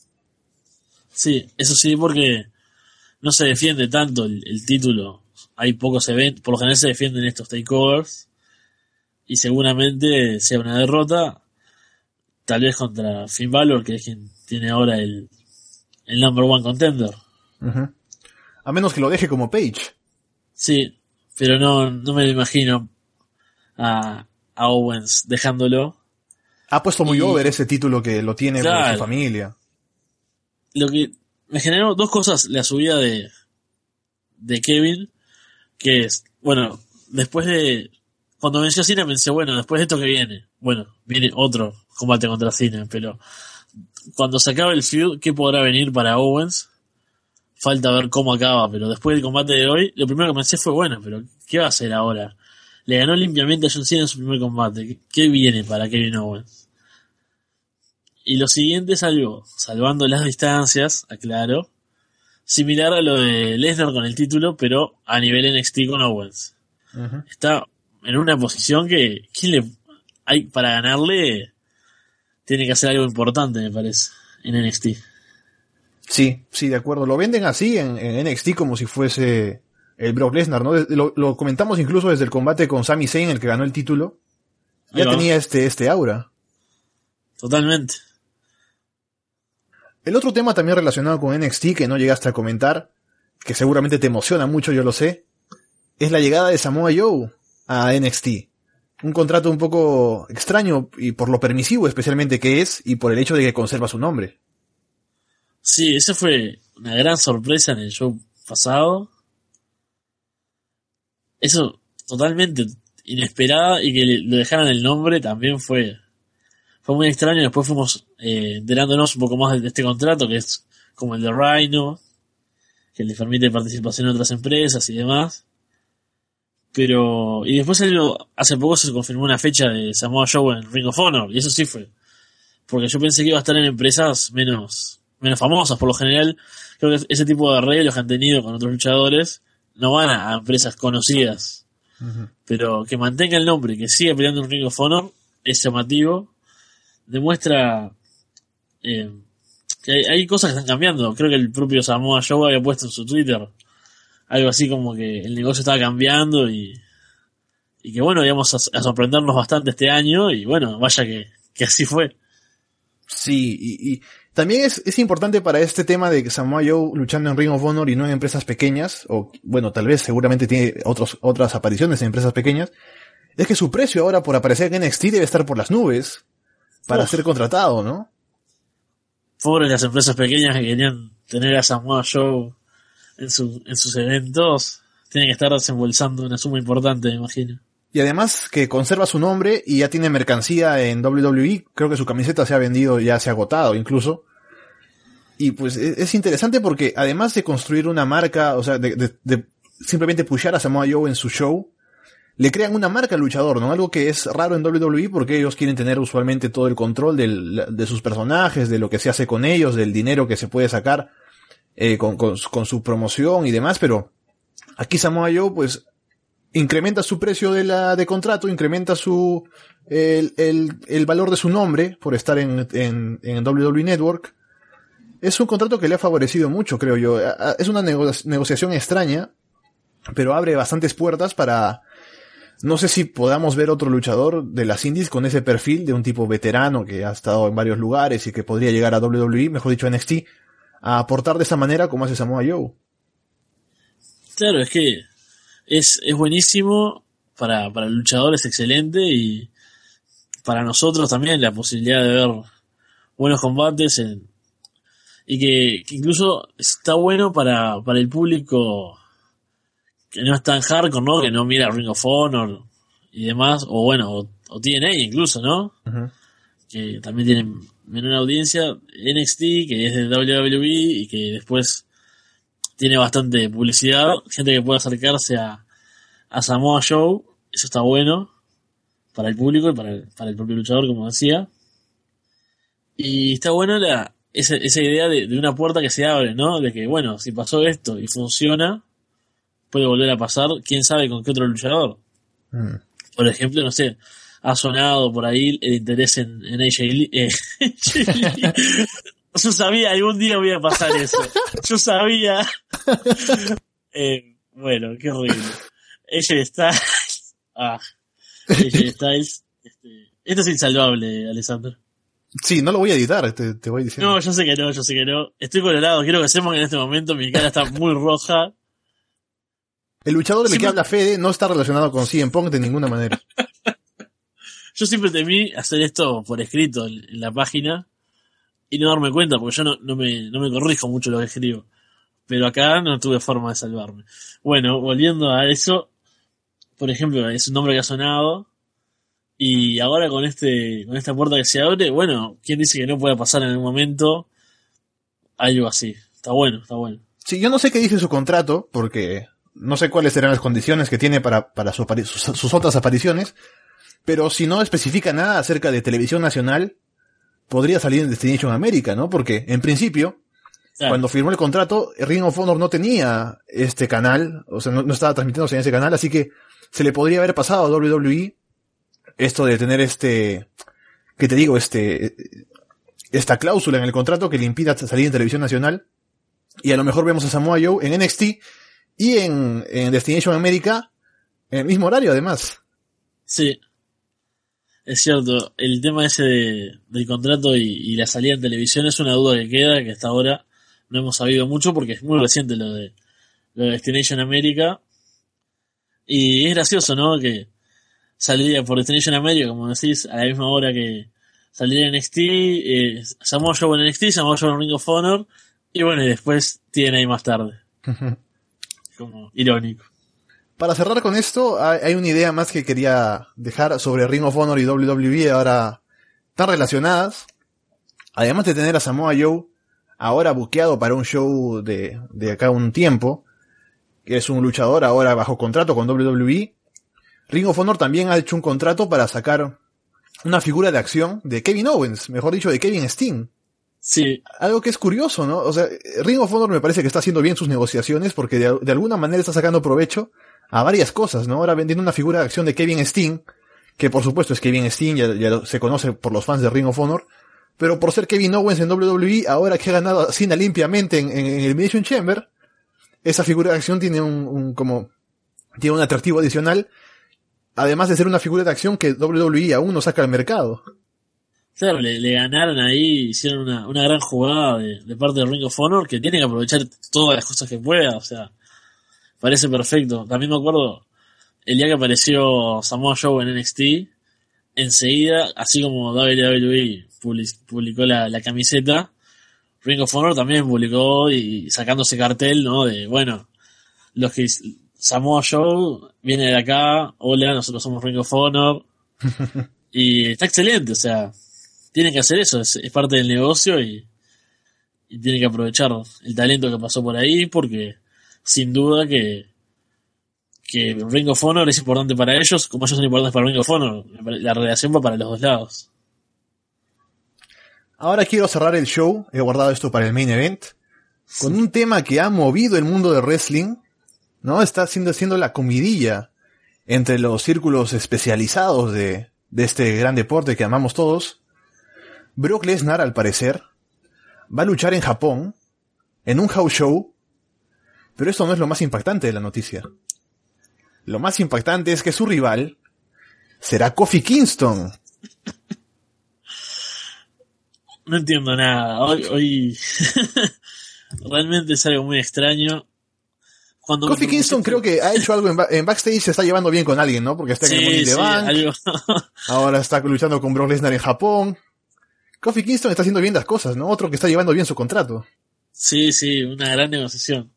Sí, eso sí, porque no se defiende tanto el, el título. Hay pocos eventos, por lo general se defienden estos TakeOvers, y seguramente sea una derrota, tal vez contra Finn Balor, que es quien tiene ahora el, el number one contender. Uh-huh. A menos que lo deje como Page. Sí, pero no, no me lo imagino a, a Owens dejándolo. Ha puesto muy y, over ese título que lo tiene claro, por su familia. Lo que me generó dos cosas la subida de, de Kevin, que es, bueno, después de, cuando venció a Cena pensé, bueno, después de esto que viene, bueno, viene otro combate contra Cena, pero cuando se acabe el feud, ¿qué podrá venir para Owens? Falta ver cómo acaba, pero después del combate de hoy, lo primero que pensé fue, bueno, pero ¿qué va a hacer ahora? Le ganó limpiamente a John Cena en su primer combate. ¿Qué viene para Kevin Owens? Y lo siguiente es algo, salvando las distancias, aclaro, similar a lo de Lesnar con el título, pero a nivel N X T con Owens. Uh-huh. Está en una posición que, ¿quién le hay para ganarle? Tiene que hacer algo importante, me parece, en N X T. Sí, sí, de acuerdo. Lo venden así en, en N X T como si fuese el Brock Lesnar, ¿no? Lo, lo comentamos incluso desde el combate con Sami Zayn, el que ganó el título. Ya tenía este, este aura. Totalmente. El otro tema también relacionado con N X T que no llegaste a comentar, que seguramente te emociona mucho, yo lo sé, es la llegada de Samoa Joe a N X T. Un contrato un poco extraño y por lo permisivo especialmente que es y por el hecho de que conserva su nombre. Sí, eso fue una gran sorpresa en el show pasado. Eso totalmente inesperada, y que le dejaran el nombre también fue fue muy extraño. Después fuimos eh, enterándonos un poco más de este contrato, que es como el de Rhino, que le permite participación en otras empresas y demás. Pero, y después salió, hace poco se confirmó una fecha de Samoa Joe en Ring of Honor, y eso sí fue, porque yo pensé que iba a estar en empresas menos menos famosas. Por lo general, creo que ese tipo de arreglos que han tenido con otros luchadores no van a, a empresas conocidas. Uh-huh. Pero que mantenga el nombre, que siga peleando en Ring of Honor, es llamativo. Demuestra eh, que hay, hay cosas que están cambiando. Creo que el propio Samoa Joe había puesto en su Twitter algo así como que el negocio estaba cambiando y, y que bueno, íbamos a, a sorprendernos bastante este año, y bueno, vaya que, que así fue. Sí, y, y también es, es importante para este tema de Samoa Joe luchando en Ring of Honor y no en empresas pequeñas, o bueno, tal vez seguramente tiene otros, otras apariciones en empresas pequeñas, es que su precio ahora por aparecer en N X T debe estar por las nubes para Uf. ser contratado, ¿no? Pobres las empresas pequeñas que querían tener a Samoa Joe en, su, en sus eventos, tienen que estar desembolsando una suma importante, me imagino. Y además que conserva su nombre y ya tiene mercancía en W W E. Creo que su camiseta se ha vendido, ya se ha agotado incluso. Y pues es interesante porque además de construir una marca, o sea, de, de, de simplemente pushar a Samoa Joe en su show, le crean una marca al luchador, ¿no? Algo que es raro en W W E porque ellos quieren tener usualmente todo el control del, de sus personajes, de lo que se hace con ellos, del dinero que se puede sacar eh, con, con, con su promoción y demás, pero aquí Samoa Joe pues incrementa su precio de la de contrato, incrementa su el, el, el valor de su nombre por estar en, en, en W W E Network. Es un contrato que le ha favorecido mucho, creo yo. Es una nego- negociación extraña, pero abre bastantes puertas para, no sé si podamos ver otro luchador de las indies con ese perfil de un tipo veterano que ha estado en varios lugares y que podría llegar a W W E, mejor dicho a N X T, a aportar de esa manera como hace Samoa Joe. Claro, es que es, es buenísimo, para, para el luchador es excelente, y para nosotros también la posibilidad de ver buenos combates en, y que, que incluso está bueno para, para el público que no es tan hardcore, ¿no? Que no mira Ring of Honor y demás, o bueno, o, o T N A incluso, ¿no? Uh-huh. Que también tienen menor audiencia. N X T, que es de W W E y que después tiene bastante publicidad, gente que puede acercarse a, a Samoa Joe, eso está bueno para el público y para el, para el propio luchador, como decía. Y está bueno la, esa, esa idea de, de una puerta que se abre, ¿no? De que, bueno, si pasó esto y funciona, puede volver a pasar, quién sabe con qué otro luchador. Mm. Por ejemplo, no sé, ha sonado por ahí el interés en, en A J Lee. Eh, Yo sabía, algún día voy a pasar eso. Yo sabía. Eh, bueno, qué horrible. Ella está... Ah, ella Styles. Este, esto es insalvable, Alessandro. Sí, no lo voy a editar, te, te voy diciendo. No, yo sé que no, yo sé que no. Estoy colorado, quiero que sepan que en este momento mi cara está muy roja. El luchador del Siempre... que habla Fede no está relacionado con C M Punk de ninguna manera. Yo siempre temí hacer esto por escrito en, en la página y no darme cuenta, porque yo no, no, me, no me corrijo mucho lo que escribo. Pero acá no tuve forma de salvarme. Bueno, volviendo a eso, por ejemplo, es un nombre que ha sonado. Y ahora con este, con esta puerta que se abre, bueno, ¿quién dice que no pueda pasar en algún momento algo así? Está bueno, está bueno. Sí, yo no sé qué dice su contrato, porque no sé cuáles serán las condiciones que tiene para, para su apari- sus, sus otras apariciones, pero si no especifica nada acerca de televisión nacional, podría salir en Destination America, ¿no? Porque, en principio, claro, cuando firmó el contrato, Ring of Honor no tenía este canal, o sea, no, no estaba transmitiéndose en ese canal, así que se le podría haber pasado a W W E esto de tener este, ¿qué te digo? Este, esta cláusula en el contrato que le impida salir en televisión nacional, y a lo mejor vemos a Samoa Joe en N X T y en, en Destination America en el mismo horario, además. Sí, es cierto. El tema ese de, del contrato y, y la salida en televisión es una duda que queda, que hasta ahora no hemos sabido mucho porque es muy reciente lo de, lo de Destination America. Y es gracioso, ¿no? Que saldría por Destination America, como decís, a la misma hora que saldría en N X T, eh, Samoa Joe en N X T, Samoa Joe en Ring of Honor, y bueno, y después T N A más tarde. Como irónico. Para cerrar con esto, hay, hay una idea más que quería dejar sobre Ring of Honor y W W E, ahora tan relacionadas. Además de tener a Samoa Joe ahora buqueado para un show de, de acá un tiempo, que es un luchador ahora bajo contrato con W W E, Ring of Honor también ha hecho un contrato para sacar una figura de acción de Kevin Owens, mejor dicho, de Kevin Steen. Sí. Algo que es curioso, ¿no? O sea, Ring of Honor me parece que está haciendo bien sus negociaciones porque de, de alguna manera está sacando provecho a varias cosas, ¿no? Ahora vendiendo una figura de acción de Kevin Steen, que por supuesto es Kevin Steen, ya, ya se conoce por los fans de Ring of Honor, pero por ser Kevin Owens en W W E, ahora que ha ganado a Cena limpiamente en, en, en Elimination Chamber, esa figura de acción tiene un, un como, tiene un atractivo adicional, además de ser una figura de acción que W W E aún no saca al mercado. Claro, le, le ganaron ahí, hicieron una, una gran jugada de, de parte de Ring of Honor, que tiene que aprovechar todas las cosas que pueda, o sea, parece perfecto. También me acuerdo, el día que apareció Samoa Joe en N X T, enseguida, así como W W E publicó la, la camiseta, Ring of Honor también publicó y sacando ese cartel, ¿no? De, bueno, los que Samoa Joe viene de acá, hola, nosotros somos Ring of Honor. Y está excelente, o sea, tienen que hacer eso, es, es parte del negocio y, y tienen que aprovechar el talento que pasó por ahí porque sin duda que que Ring of Honor es importante para ellos como ellos son importantes para Ring of Honor. La relación va para los dos lados. Ahora quiero cerrar el show, he guardado esto para el main event, con un tema que ha movido el mundo del wrestling, ¿no? Está siendo, siendo la comidilla entre los círculos especializados de, de este gran deporte que amamos todos. Brock Lesnar, al parecer, va a luchar en Japón, en un house show, pero esto no es lo más impactante de la noticia. Lo más impactante es que su rival será Kofi Kingston. No entiendo nada. Hoy, hoy... realmente es algo muy extraño. Cuando Kofi Kingston creo que ha hecho algo en, ba- en backstage, se está llevando bien con alguien, ¿no? Porque está en el Sí, Money in the sí, Bank, algo. ahora está luchando con Brock Lesnar en Japón. Kofi Kingston está haciendo bien las cosas, ¿no? Otro que está llevando bien su contrato. Sí, sí, una gran negociación.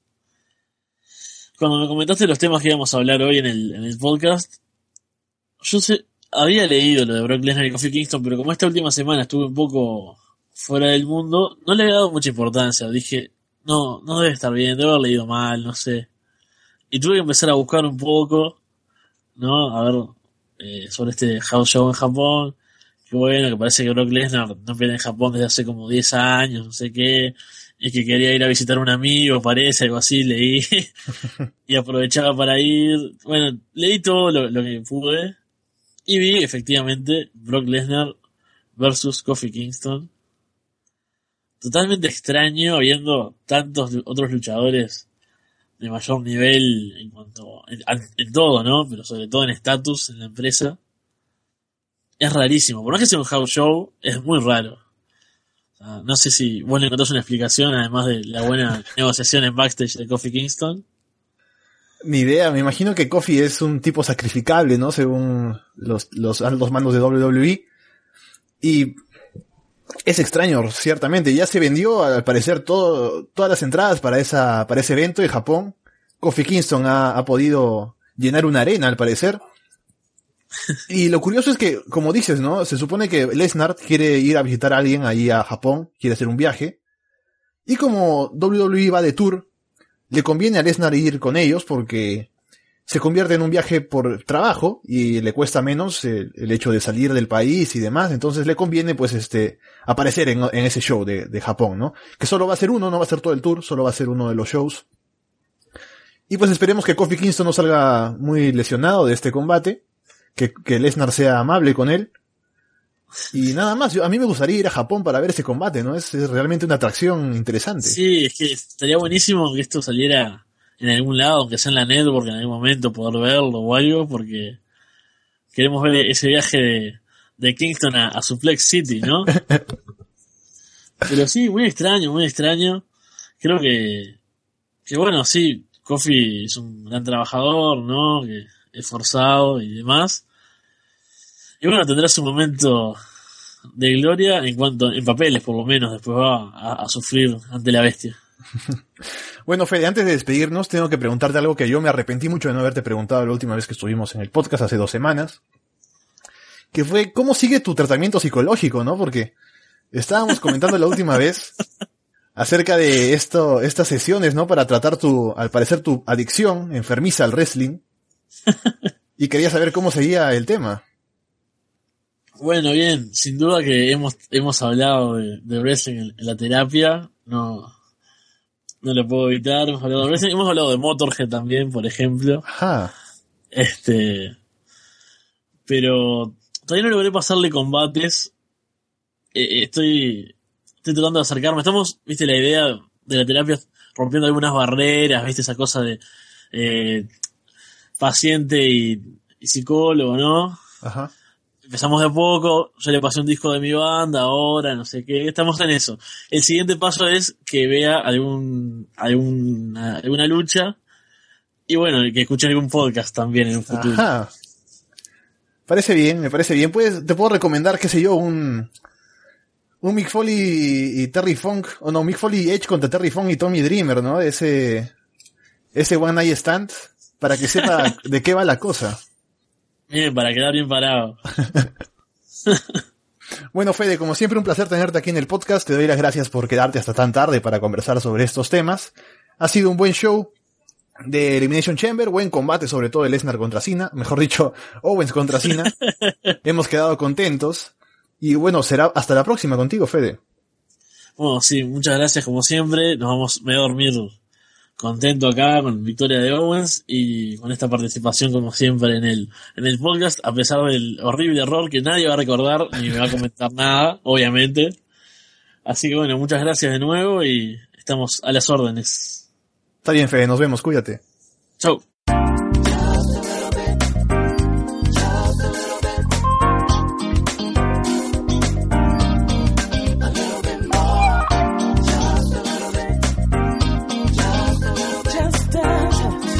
Cuando me comentaste los temas que íbamos a hablar hoy en el, en el podcast, yo sé, había leído lo de Brock Lesnar y Kofi Kingston, pero como esta última semana estuve un poco fuera del mundo, no le había dado mucha importancia. Dije, no, no debe estar bien, debe haber leído mal, no sé. Y tuve que empezar a buscar un poco, ¿no? A ver, eh, sobre este house show en Japón. Que bueno, que parece que Brock Lesnar no pelea en Japón desde hace como diez años, no sé qué. Y que quería ir a visitar a un amigo, parece, algo así, leí. Y aprovechaba para ir. Bueno, leí todo lo, lo que pude. Y vi, efectivamente, Brock Lesnar versus Kofi Kingston. Totalmente extraño, habiendo tantos otros luchadores de mayor nivel en cuanto en, en todo, ¿no? Pero sobre todo en estatus en la empresa. Es rarísimo. Por más que sea un house show, es muy raro. O sea, no sé si vos le encontrás una explicación, además de la buena negociación en backstage de Kofi Kingston. Ni idea, me imagino que Kofi es un tipo sacrificable, ¿no? Según los, los altos mandos de doble u doble u E. Y es extraño, ciertamente. Ya se vendió, al parecer, todo, todas las entradas para esa, para ese evento en Japón. Kofi Kingston ha, ha podido llenar una arena, al parecer. Y lo curioso es que, como dices, ¿no? Se supone que Lesnar quiere ir a visitar a alguien ahí a Japón, quiere hacer un viaje. Y como doble u doble u E va de tour, le conviene a Lesnar ir con ellos porque se convierte en un viaje por trabajo y le cuesta menos el, el hecho de salir del país y demás. Entonces le conviene, pues, este, aparecer en, en ese show de, de Japón, ¿no? Que solo va a ser uno, no va a ser todo el tour, solo va a ser uno de los shows. Y pues esperemos que Kofi Kingston no salga muy lesionado de este combate. Que, que Lesnar sea amable con él. Y nada más, yo, a mí me gustaría ir a Japón para ver ese combate, ¿no? Es, es realmente una atracción interesante. Sí, es que estaría buenísimo que esto saliera en algún lado, aunque sea en la network en algún momento, poder verlo o algo, porque queremos ver ese viaje de, de Kingston a, a Suplex City, ¿no? Pero sí, muy extraño, muy extraño. Creo que, que bueno, sí, Kofi es un gran trabajador, ¿no? Que esforzado y demás. Y bueno, tendrá su momento de gloria en cuanto, en papeles por lo menos, después va a, a sufrir ante la bestia. Bueno, Fede, antes de despedirnos, tengo que preguntarte algo que yo me arrepentí mucho de no haberte preguntado la última vez que estuvimos en el podcast hace dos semanas. Que fue, ¿cómo sigue tu tratamiento psicológico, no? Porque estábamos comentando la última vez acerca de esto, estas sesiones, ¿no? Para tratar tu, al parecer, tu adicción enfermiza al wrestling. Y quería saber cómo seguía el tema. Bueno, bien, sin duda que hemos hemos hablado de, de wrestling en, en la terapia, no no lo puedo evitar, hemos hablado de wrestling, hemos hablado de Motorhead también, por ejemplo. Ajá. Este, pero todavía no logré pasarle combates. Eh, estoy estoy tratando de acercarme. Estamos, viste, la idea de la terapia rompiendo algunas barreras, viste, esa cosa de eh, paciente y, y psicólogo, ¿no? Ajá. Empezamos de a poco, yo le pasé un disco de mi banda, ahora, no sé qué, estamos en eso. El siguiente paso es que vea algún, alguna, alguna lucha, y bueno, que escuche algún podcast también en un futuro. Ajá. Parece bien, me parece bien. Pues te puedo recomendar, qué sé yo, un, un Mick Foley y Terry Funk, o no, Mick Foley y Edge contra Terry Funk y Tommy Dreamer, ¿no? Ese, ese One Night Stand, para que sepa de qué va la cosa. Bien, para quedar bien parado. Bueno, Fede, como siempre un placer tenerte aquí en el podcast. Te doy las gracias por quedarte hasta tan tarde para conversar sobre estos temas. Ha sido un buen show de Elimination Chamber, buen combate sobre todo de Lesnar contra Cena, mejor dicho, Owens contra Cena. Hemos quedado contentos. Y bueno, será hasta la próxima contigo, Fede. Bueno, sí, muchas gracias como siempre. Nos vamos, me voy a dormir contento acá con victoria de Owens y con esta participación como siempre en el en el podcast, a pesar del horrible error que nadie va a recordar ni me va a comentar nada, obviamente. Así que bueno, muchas gracias de nuevo y estamos a las órdenes. Está bien, Fede, nos vemos, cuídate. Chau. Just dance.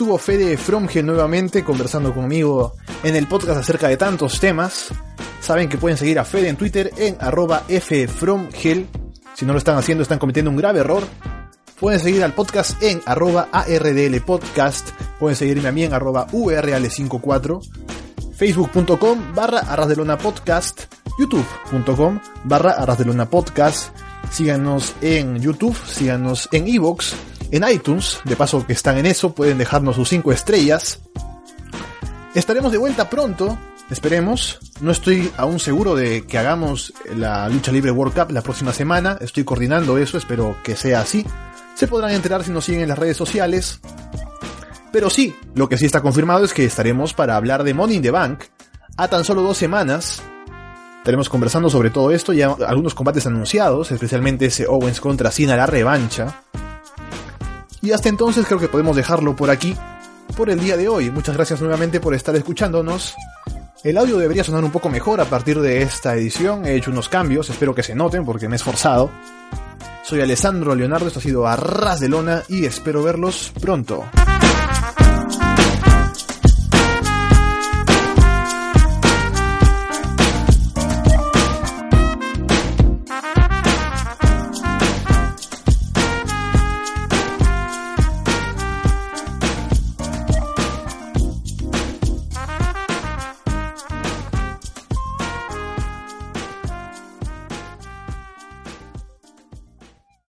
estuvo Fede Fromgel nuevamente conversando conmigo en el podcast acerca de tantos temas. Saben que pueden seguir a Fede en Twitter en arroba ffromgel. Si no lo están haciendo, están cometiendo un grave error. Pueden seguir al podcast en arroba ardlpodcast. Pueden seguirme a mí en arroba url cincuenta y cuatro. Facebook.com barra arrasdelona podcast. YouTube.com barra arrasdelona podcast. Síganos en YouTube, síganos en iVoox, en iTunes, de paso que están en eso, pueden dejarnos sus cinco estrellas. Estaremos de vuelta pronto, esperemos. No estoy aún seguro de que hagamos la Lucha Libre World Cup la próxima semana, estoy coordinando eso, espero que sea así. Se podrán enterar si nos siguen en las redes sociales. Pero sí, lo que sí está confirmado es que estaremos para hablar de Money in the Bank a tan solo dos semanas. Estaremos conversando sobre todo esto, ya algunos combates anunciados, especialmente ese Owens contra Cena, la revancha. Y hasta entonces creo que podemos dejarlo por aquí, por el día de hoy. Muchas gracias nuevamente por estar escuchándonos. El audio debería sonar un poco mejor a partir de esta edición, he hecho unos cambios, espero que se noten porque me he esforzado. Soy Alessandro Leonardo, esto ha sido Arras de Lona y espero verlos pronto.